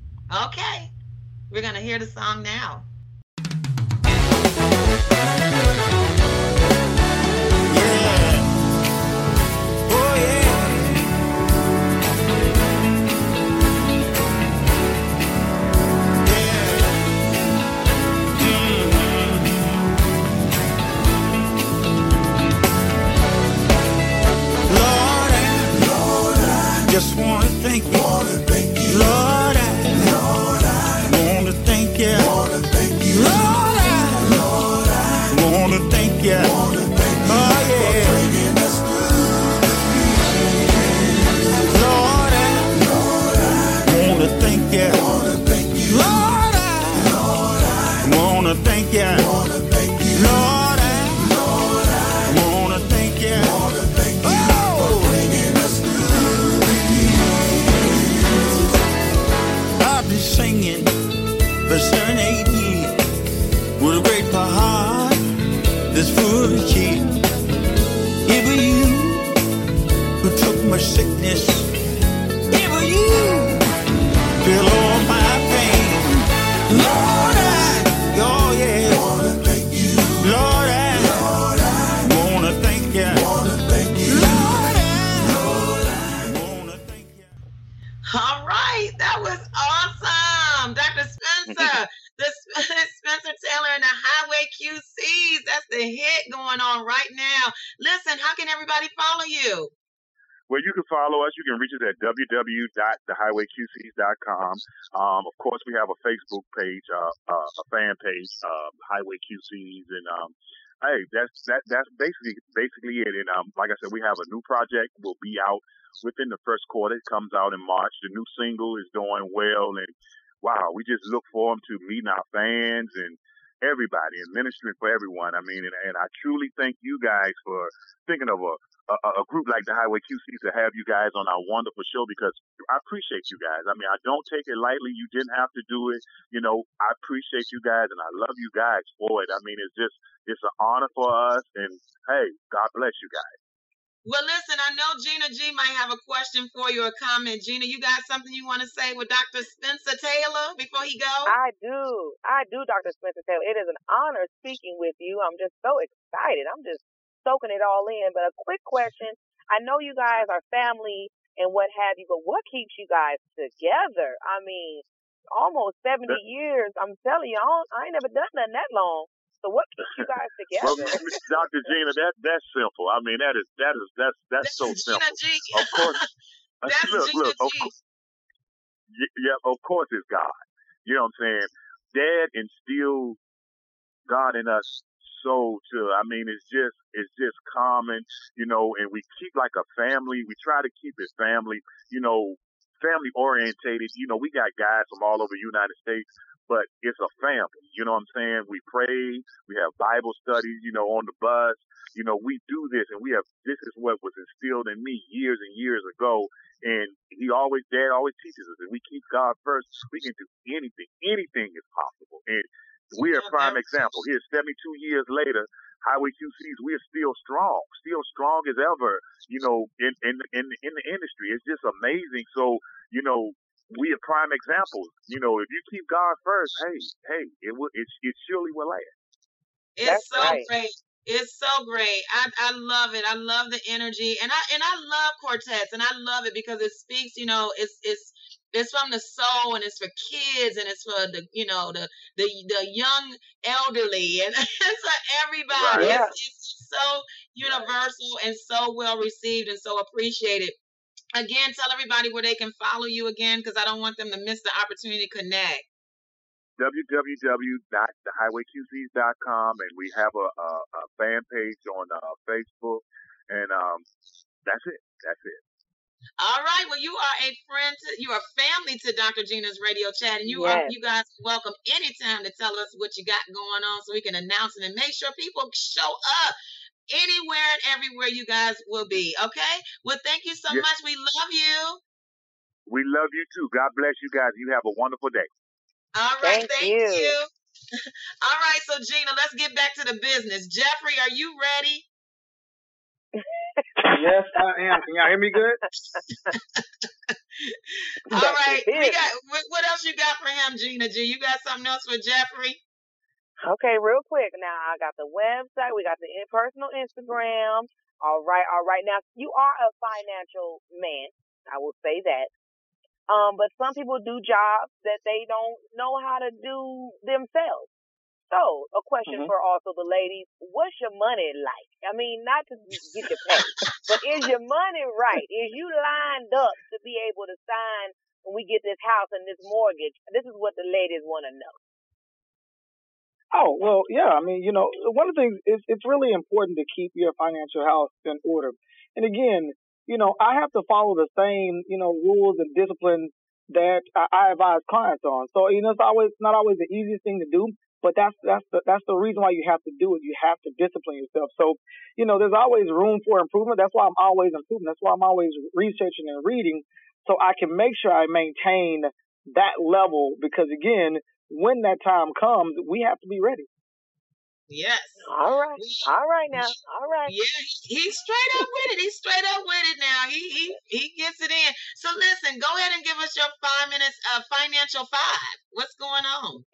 Okay. We're going to hear the song now. Just want to thank you, Lord, Lord, I, Lord, I want to thank you, Lord, thank you, Lord, I, Lord, I want to thank you, Lord, thank you, oh yeah, for bringing us through. Lord, I, Lord, I want to thank you, Lord, thank you, Lord, I, Lord, I want to thank you, Lord, thank you, Lord, I, Lord, I Everybody's singing the serenade with a grateful heart that's full of cheer. It was you who took my sickness. It was you feel all my pain. Lord, I, oh yeah, wanna thank you. Lord, I, Lord, I wanna thank you. Wanna thank you. Lord, I, Lord, I wanna thank you. All right, that was awesome, Doctor Spencer. the Spencer Taylor and the Highway Q Cs. That's the hit going on right now. Listen, how can everybody follow you? Well, you can follow us. You can reach us at w w w dot the highway q c s dot com. Um, of course, we have a Facebook page, uh, uh, a fan page, uh, Highway Q Cs, and um, hey, that's that that's basically basically it. And um, like I said, we have a new project. Will be out within the first quarter. It comes out in March. The new single is doing well, and wow, we just look forward to meeting our fans and everybody and ministering for everyone. I mean, and, and I truly thank you guys for thinking of a A, a group like the Highway Q Cs to have you guys on our wonderful show, because I appreciate you guys. I mean, I don't take it lightly. You didn't have to do it. You know, I appreciate you guys and I love you guys for it. I mean, it's just, it's an honor for us, and hey, God bless you guys. Well, listen, I know Gina G might have a question for you or a comment. Gina, you got something you want to say with Doctor Spencer Taylor before he goes? I do. I do, Doctor Spencer Taylor. It is an honor speaking with you. I'm just so excited. I'm just soaking it all in. But a quick question. I know you guys are family and what have you, but what keeps you guys together? I mean, almost seventy that, years. I'm telling you, I, don't, I ain't never done nothing that long. So what keeps you guys together? Well, Doctor Gina, that that's simple. I mean, that is that is that's that's, that's so Gina simple. G. Of course. That's look, Gina look, G. Of course, yeah, of course it's God. You know what I'm saying? Dad instilled God in us. So to, I mean, it's just, it's just common, you know, and we keep like a family. We try to keep it family, you know, family orientated. You know, we got guys from all over the United States, but it's a family. You know what I'm saying? We pray, we have Bible studies, you know, on the bus. You know, we do this, and we have, this is what was instilled in me years and years ago. And he always, Dad always teaches us, if we keep God first, we can do anything. Anything is possible. And we're a prime example. Here, seventy-two years later, Highway Q Cs, we're still strong, still strong as ever, you know, in, in, in, in the industry. It's just amazing. So, you know, we are prime examples. You know, if you keep God first, hey, hey, it will, it, it surely will last. It's That's so right. great. It's so great. I, I love it. I love the energy, and I and I love quartets, and I love it because it speaks. You know, it's it's it's from the soul, and it's for kids, and it's for the you know the the the young elderly, and it's for everybody. Right. Yeah. It's, it's so universal and so well received and so appreciated. Again, tell everybody where they can follow you again, because I don't want them to miss the opportunity to connect. w w w dot the highway q cs dot com, and we have a, a, a fan page on uh, Facebook, and um, that's it. That's it. All right. Well, you are a friend, to, you are family to Doctor Gina's Radio Chat, and you Yes. are you guys are welcome anytime to tell us what you got going on, so we can announce it and make sure people show up anywhere and everywhere you guys will be. Okay. Well, thank you so Yes. much. We love you. We love you too. God bless you guys. You have a wonderful day. All right. Thank Thank, you. you. All right. So, Gina, let's get back to the business. Jeffrey, are you ready? Yes, I am. Can y'all hear me good? All That's right. the We business. got what, what else you got for him, Gina G? You got something else for Jeffrey? Okay, real quick. Now, I got the website. We got the in- personal Instagram. All right, all right. Now, you are a financial man. I will say that. Um, but some people do jobs that they don't know how to do themselves. So, a question Mhm. for also the ladies. What's your money like? I mean, not to get your pay, but is your money right? Is you lined up to be able to sign when we get this house and this mortgage? This is what the ladies want to know. Oh, well, yeah. I mean, you know, one of the things is it's really important to keep your financial house in order. And again, you know, I have to follow the same, you know, rules and disciplines that I, I advise clients on. So, you know, it's always not always the easiest thing to do, but that's that's the that's the reason why you have to do it. You have to discipline yourself. So, you know, there's always room for improvement. That's why I'm always improving. That's why I'm always researching and reading, so I can make sure I maintain that level because, again, when that time comes, we have to be ready. Yes. All right. All right now. All right. Yeah, he's straight up with it. He's straight up with it now. He he he gets it in. So listen, go ahead and give us your five minutes of financial five. What's going on?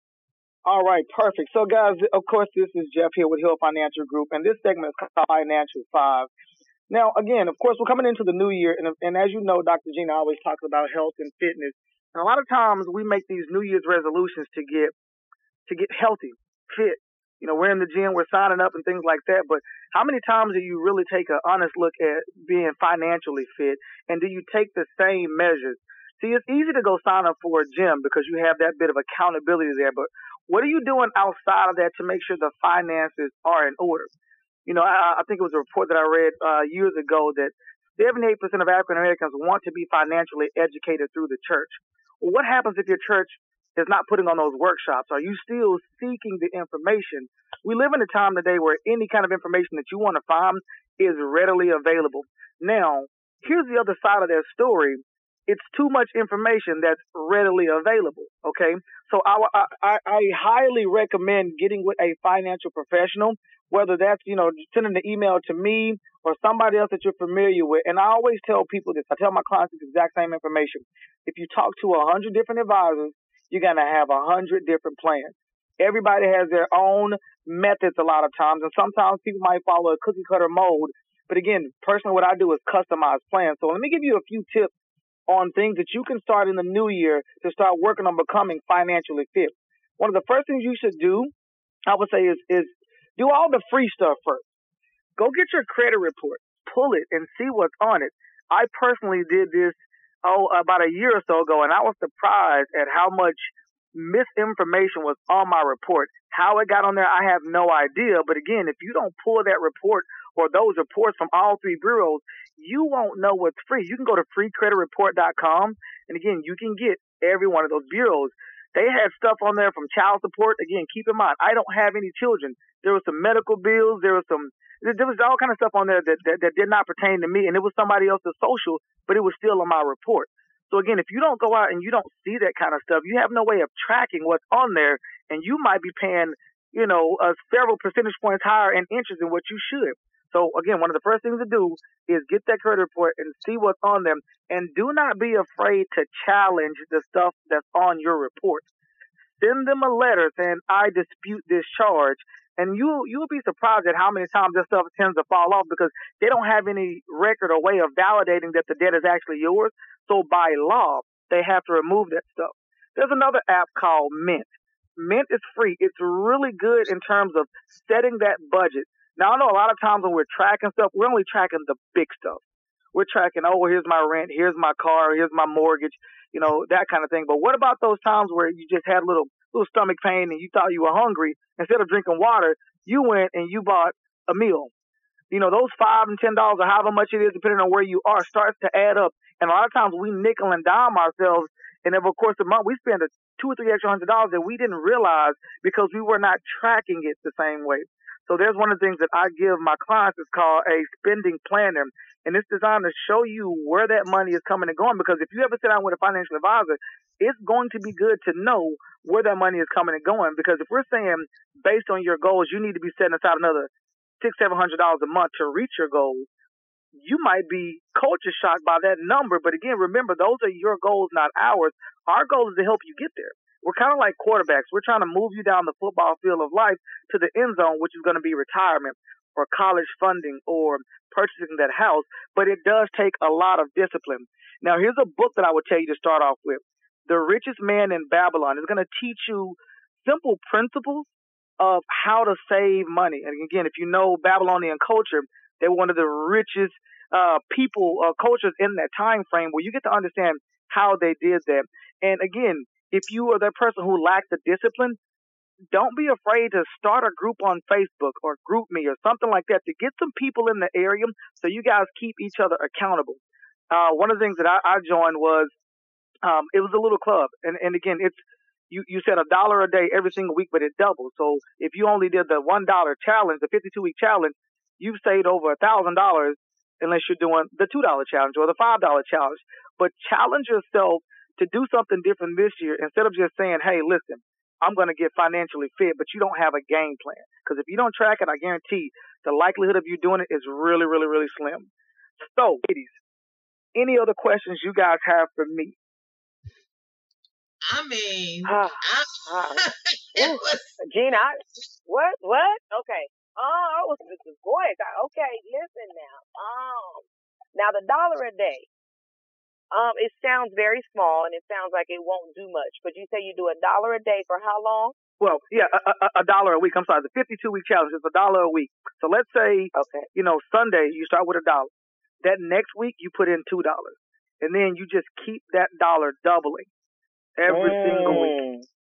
All right, perfect. So, guys, of course, this is Jeff here with Hill Financial Group, and this segment is called Financial Five. Now, again, of course, we're coming into the new year, and, and as you know, Doctor Gina always talks about health and fitness. And a lot of times we make these New Year's resolutions to get to get healthy, fit. You know, we're in the gym, we're signing up and things like that. But how many times do you really take an honest look at being financially fit? And do you take the same measures? See, it's easy to go sign up for a gym because you have that bit of accountability there. But what are you doing outside of that to make sure the finances are in order? You know, I, I think it was a report that I read uh, years ago that seventy-eight percent of African Americans want to be financially educated through the church. Well, what happens if your church is not putting on those workshops? Are you still seeking the information? We live in a time today where any kind of information that you want to find is readily available. Now, here's the other side of that story. It's too much information that's readily available, okay? So I, I, I highly recommend getting with a financial professional, whether that's, you know, sending an email to me or somebody else that you're familiar with. And I always tell people this. I tell my clients the exact same information. If you talk to a hundred different advisors, you're going to have a hundred different plans. Everybody has their own methods a lot of times, and sometimes people might follow a cookie cutter mold. But again, personally, what I do is customize plans. So let me give you a few tips on things that you can start in the new year to start working on becoming financially fit. One of the first things you should do, I would say, is, is do all the free stuff first. Go get your credit report, pull it, and see what's on it. I personally did this oh, about a year or so ago, and I was surprised at how much misinformation was on my report. How it got on there, I have no idea. But again, if you don't pull that report or those reports from all three bureaus, you won't know what's free. You can go to free credit report dot com, and again, you can get every one of those bureaus. They had stuff on there from child support. Again, keep in mind, I don't have any children. There was some medical bills. There was some, there was all kind of stuff on there that, that, that did not pertain to me, and it was somebody else's social, but it was still on my report. So again, if you don't go out and you don't see that kind of stuff, you have no way of tracking what's on there, and you might be paying, you know, uh, several percentage points higher in interest than what you should. So again, one of the first things to do is get that credit report and see what's on them, and do not be afraid to challenge the stuff that's on your report. Send them a letter saying, I dispute this charge. And you, you'll be surprised at how many times this stuff tends to fall off because they don't have any record or way of validating that the debt is actually yours. So by law, they have to remove that stuff. There's another app called Mint. Mint is free. It's really good in terms of setting that budget. Now, I know a lot of times when we're tracking stuff, we're only tracking the big stuff. We're tracking, oh, here's my rent, here's my car, here's my mortgage, you know, that kind of thing. But what about those times where you just had a little little stomach pain and you thought you were hungry? Instead of drinking water, you went and you bought a meal. You know, those five and ten dollars or however much it is, depending on where you are, starts to add up. And a lot of times we nickel and dime ourselves, and over the course of the month, we spend a two or three extra hundred dollars that we didn't realize because we were not tracking it the same way. So there's one of the things that I give my clients is called a spending planner. And it's designed to show you where that money is coming and going. Because if you ever sit down with a financial advisor, it's going to be good to know where that money is coming and going. Because if we're saying based on your goals, you need to be setting aside another six, seven hundred dollars a month to reach your goals, you might be culture shocked by that number. But again, remember, those are your goals, not ours. Our goal is to help you get there. We're kind of like quarterbacks. We're trying to move you down the football field of life to the end zone, which is going to be retirement or college funding or purchasing that house. But it does take a lot of discipline. Now, here's a book that I would tell you to start off with. The Richest Man in Babylon is going to teach you simple principles of how to save money. And again, if you know Babylonian culture, they were one of the richest uh, people, uh, cultures in that time frame where you get to understand how they did that. And again, if you are that person who lacks the discipline, don't be afraid to start a group on Facebook or GroupMe or something like that to get some people in the area so you guys keep each other accountable. Uh, one of the things that I, I joined was um, it was a little club. And, and again, it's you, you said a dollar a day every single week, but it doubles. So if you only did the one dollar challenge, the fifty-two week challenge, you've saved over one thousand dollars unless you're doing the two dollar challenge or the five dollar challenge. But challenge yourself to do something different this year, instead of just saying, hey, listen, I'm going to get financially fit, but you don't have a game plan. Because if you don't track it, I guarantee the likelihood of you doing it is really, really, really slim. So, ladies, any other questions you guys have for me? I mean, Ah, I, ah. it Ooh. was, Gina, I, what? What? Okay. Oh, I was with the voice. I, okay, listen now. Um, now the dollar a day. Um, it sounds very small and it sounds like it won't do much. But you say you do a dollar a day for how long? Well, yeah, a, a, a dollar a week. I'm sorry, the fifty-two week challenge is a dollar a week. So let's say, Okay. you know, Sunday you start with a dollar. That next week you put in two dollars, and then you just keep that dollar doubling every single week. Mm,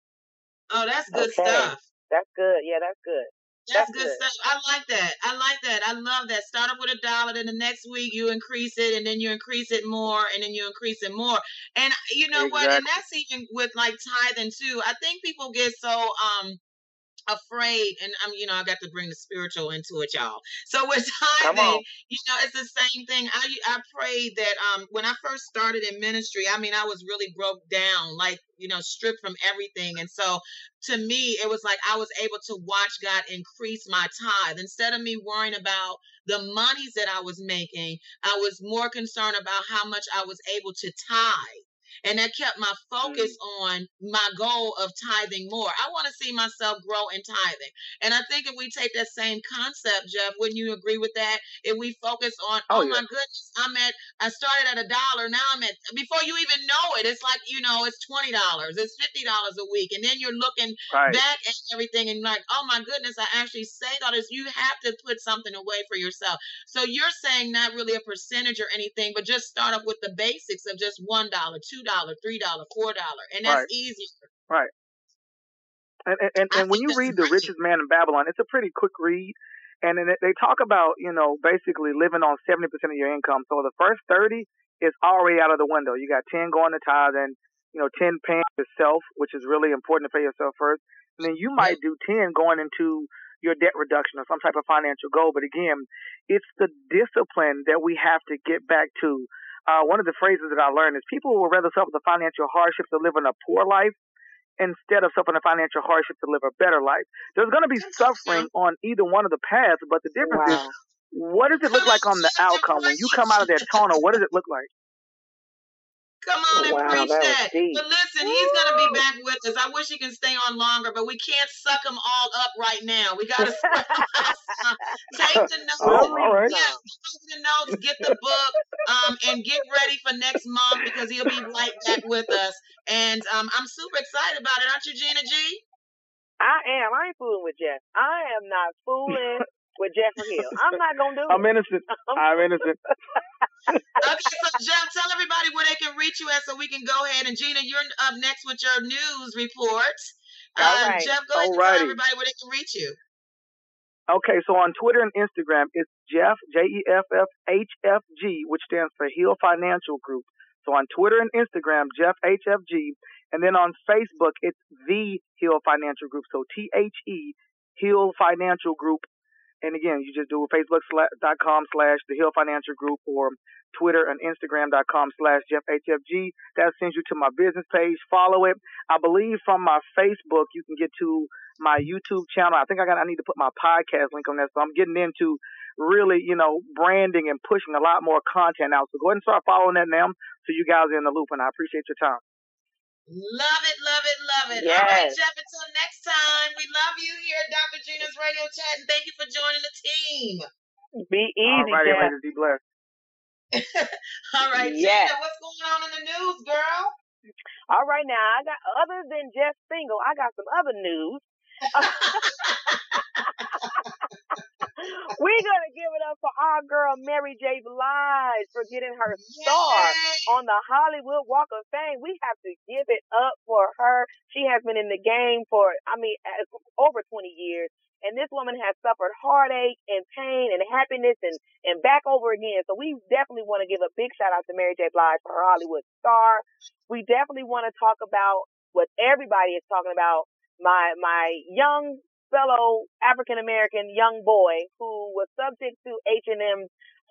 oh, that's good okay. stuff. That's good. Yeah, that's good. That's That's good good. stuff. I like that. I like that. I love that. Start up with a dollar, then the next week you increase it, and then you increase it more, and then you increase it more. And you know what? And Exactly. that's even with like tithing too. I think people get so um afraid, and I'm, you know, I got to bring the spiritual into it, y'all. So with Come tithing, on. you know, it's the same thing. I I prayed that um when I first started in ministry, I mean, I was really broke down, like, you know, stripped from everything, and so to me, it was like I was able to watch God increase my tithe instead of me worrying about the monies that I was making. I was more concerned about how much I was able to tithe. And that kept my focus on my goal of tithing more. I want to see myself grow in tithing. And I think if we take that same concept, Jeff, wouldn't you agree with that? If we focus on, Oh, oh yeah. my goodness, I'm at, I started at a dollar. Now I'm at, before you even know it, it's like, you know, it's twenty dollars, it's fifty dollars a week. And then you're looking Right. back at everything and like, oh my goodness, I actually saved all this. You have to put something away for yourself. So you're saying not really a percentage or anything, but just start up with the basics of just one dollar, two dollars, three dollars, four dollars, and that's Right. easier. Right. And, and, and, I and when think you that's read The great. Richest Man in Babylon, it's a pretty quick read. And then they talk about, you know, basically living on seventy percent of your income. So the first thirty is already out of the window. You got ten going to tithe and, you know, ten paying yourself, which is really important to pay yourself first. And then you might do ten going into your debt reduction or some type of financial goal. But again, it's the discipline that we have to get back to. Uh, one of the phrases that I learned is people will rather suffer the financial hardships of living a poor life instead of suffering the financial hardship to live a better life. There's going to be suffering on either one of the paths, but the difference is, Wow. what does it look like on the outcome? When you come out of that tunnel, what does it look like? Come on and Wow, preach that was that. deep. But listen, he's going to be back with us. I wish he can stay on longer, but we can't suck him all up right now. We got to spread some. Take the notes. Oh, all right. Yeah, take the notes, get the book, um, and get ready for next month because he'll be right back with us. And um, I'm super excited about it. Aren't you, Gina G? I am. I ain't fooling with Jeff. I am not fooling with Jeffrey Hill. I'm not going to do I'm it. innocent. I'm innocent. Okay, so Jeff, tell everybody where they can reach you at so we can go ahead. And Gina, you're up next with your news report. All Uh, right. Jeff, go ahead and tell Alrighty. everybody where they can reach you. Okay, so on Twitter and Instagram, it's Jeff, J E F F H F G, which stands for Hill Financial Group. So on Twitter and Instagram, Jeff H F G. And then on Facebook, it's The Hill Financial Group. So T H E, Hill Financial Group. And again, you just do facebook.com slash The Hill Financial Group or Twitter and Instagram.com slash Jeff H F G. That sends you to my business page. Follow it. I believe from my Facebook, you can get to my YouTube channel. I think I got, I need to put my podcast link on that. So I'm getting into really, you know, branding and pushing a lot more content out. So go ahead and start following that now so you guys are in the loop. And I appreciate your time. Love it, love it, love it. Yes. All right, Jeff, until next time, we love you here at Doctor Gina's Radio Chat, and thank you for joining the team. Be All easy, righty, Jeff. ladies. Be blessed. All right, Yes. Gina, what's going on in the news, girl? All right, now, I got, other than Jeff single, I got some other news. We're going to give it up for our girl, Mary J. Blige, for getting her star Yay. on the Hollywood Walk of Fame. We have to give it up for her. She has been in the game for, I mean, over twenty years. And this woman has suffered heartache and pain and happiness and, and back over again. So we definitely want to give a big shout out to Mary J. Blige for her Hollywood star. We definitely want to talk about what everybody is talking about. My, my young fellow African-American young boy who was subject to H and M's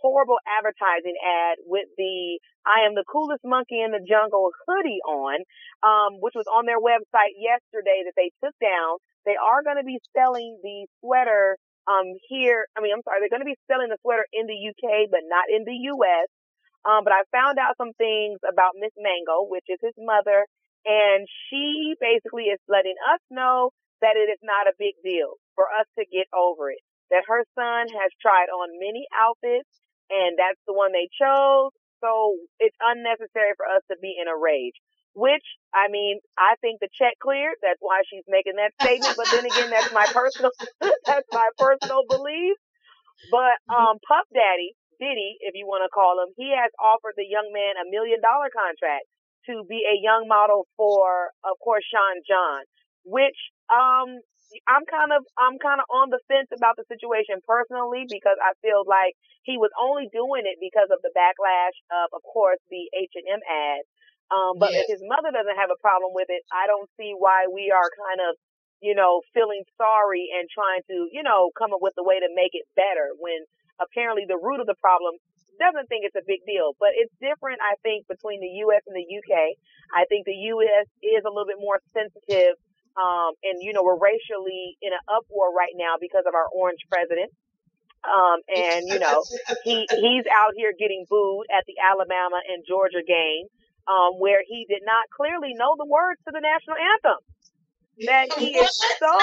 horrible advertising ad with the I am the coolest monkey in the jungle hoodie on, um, which was on their website yesterday that they took down. They are going to be selling the sweater um, here. I mean, I'm sorry, they're going to be selling the sweater in the U K, but not in the U S. Um, but I found out some things about Miss Mango, which is his mother, and she basically is letting us know that it is not a big deal for us to get over it. That her son has tried on many outfits, and that's the one they chose. So it's unnecessary for us to be in a rage. Which, I mean, I think the check cleared. That's why she's making that statement. But then again, that's my personal, that's my personal belief. But um, Puff Daddy, Diddy, if you want to call him, he has offered the young man a million dollar contract to be a young model for, of course, Sean John. Which um, I'm kind of, I'm kind of on the fence about the situation personally, because I feel like he was only doing it because of the backlash of, of course, the H and M ad. Um, but yes. If his mother doesn't have a problem with it, I don't see why we are kind of, you know, feeling sorry and trying to, you know, come up with a way to make it better when apparently the root of the problem doesn't think it's a big deal. But it's different, I think, between the U S and the U K. I think the U S is a little bit more sensitive. Um, and, you know, we're racially in an uproar right now because of our orange president. Um, and, you know, he, he's out here getting booed at the Alabama and Georgia game, um, where he did not clearly know the words to the national anthem. That he is so,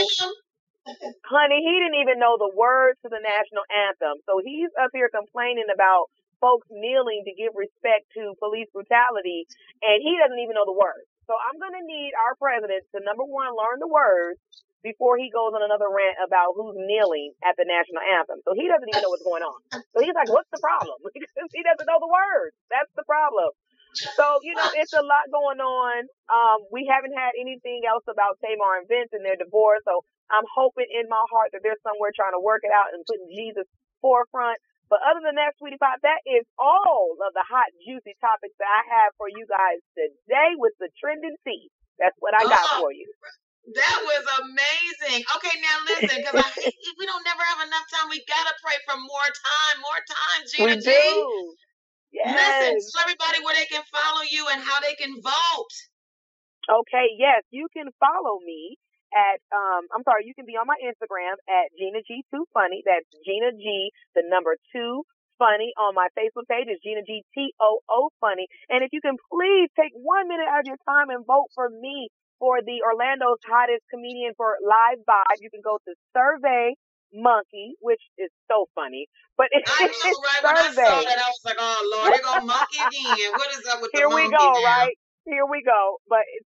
honey, he didn't even know the words to the national anthem. So he's up here complaining about folks kneeling to give respect to police brutality, and he doesn't even know the words. So I'm going to need our president to, number one, learn the words before he goes on another rant about who's kneeling at the national anthem. So he doesn't even know what's going on. So he's like, what's the problem? Because he doesn't know the words. That's the problem. So, you know, it's a lot going on. Um, we haven't had anything else about Tamar and Vince and their divorce. So I'm hoping in my heart that they're somewhere trying to work it out and putting Jesus forefront. But other than that, Sweetie Pie, that is all of the hot, juicy topics that I have for you guys today with the trending tea. That's what I got oh, for you. That was amazing. Okay, now listen, because we don't never have enough time. We got to pray for more time, more time, Gina we G. do. Yes. Listen, tell everybody where they can follow you and how they can vote. Okay, yes, you can follow me at, um, I'm sorry, you can be on my Instagram at Gina G two Funny. That's Gina G, the number two, Funny. On my Facebook page is Gina G T O O Funny. And if you can please take one minute out of your time and vote for me for the Orlando's hottest comedian for Live Vibe, you can go to Survey Monkey, which is so funny. But it's I know, right? When I saw that, I was like, oh, Lord, they're going to monkey again. What is up with Here the monkey we go, now? right? Here we go. But it's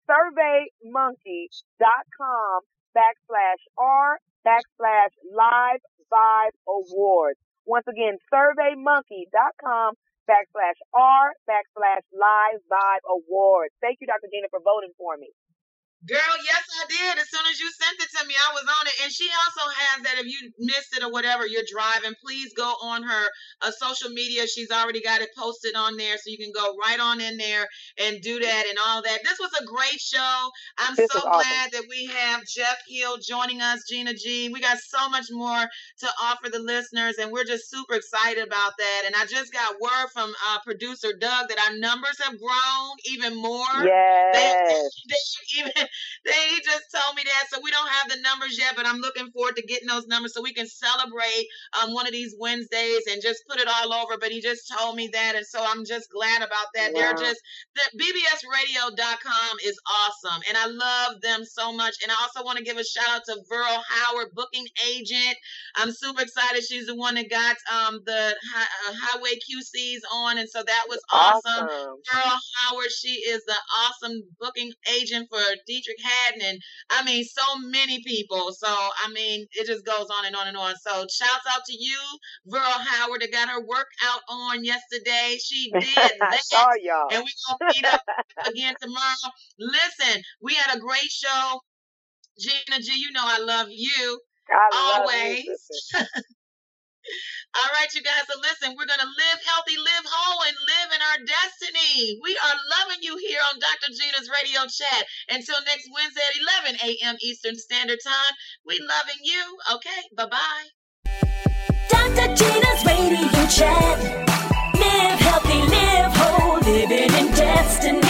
surveymonkey.com backslash R backslash Live Vibe Awards. Once again, surveymonkey.com backslash R backslash Live Vibe Awards. Thank you, Doctor Gina, for voting for me. Girl, yes, I did. As soon as you sent it to me, I was on it. And she also has that if you missed it or whatever, you're driving, please go on her uh, social media. She's already got it posted on there, so you can go right on in there and do that and all that. This was a great show. I'm this so awesome. glad that we have Jeff Hill joining us, Gina G. We got so much more to offer the listeners, and we're just super excited about that. And I just got word from uh, producer Doug that our numbers have grown even more. Yes. They, they, even They just told me that, so we don't have the numbers yet, but I'm looking forward to getting those numbers so we can celebrate um, one of these Wednesdays and just put it all over. But he just told me that, and so I'm just glad about that. Wow. They're just, the B B S radio dot com is awesome, and I love them so much. And I also want to give a shout out to Verl Howard, booking agent. I'm super excited. She's the one that got um, the hi- uh, Highway Q Cs on, and so that was awesome. awesome. Verl Howard, she is the awesome booking agent for Dietrich Haddon, and I mean so many people. So I mean it just goes on and on and on. So shouts out to you, Verl Howard, that got her workout on yesterday. She did that. Saw y'all. And we're gonna meet up again tomorrow. Listen, we had a great show. Gina G, you know I love you. I always. Love you, All right, you guys. So listen, we're going to live healthy, live whole, and live in our destiny. We are loving you here on Doctor Gina's Radio Chat. Until next Wednesday at eleven a.m. Eastern Standard Time, we loving you. Okay, bye-bye. Doctor Gina's Radio Chat. Live healthy, live whole, living in destiny.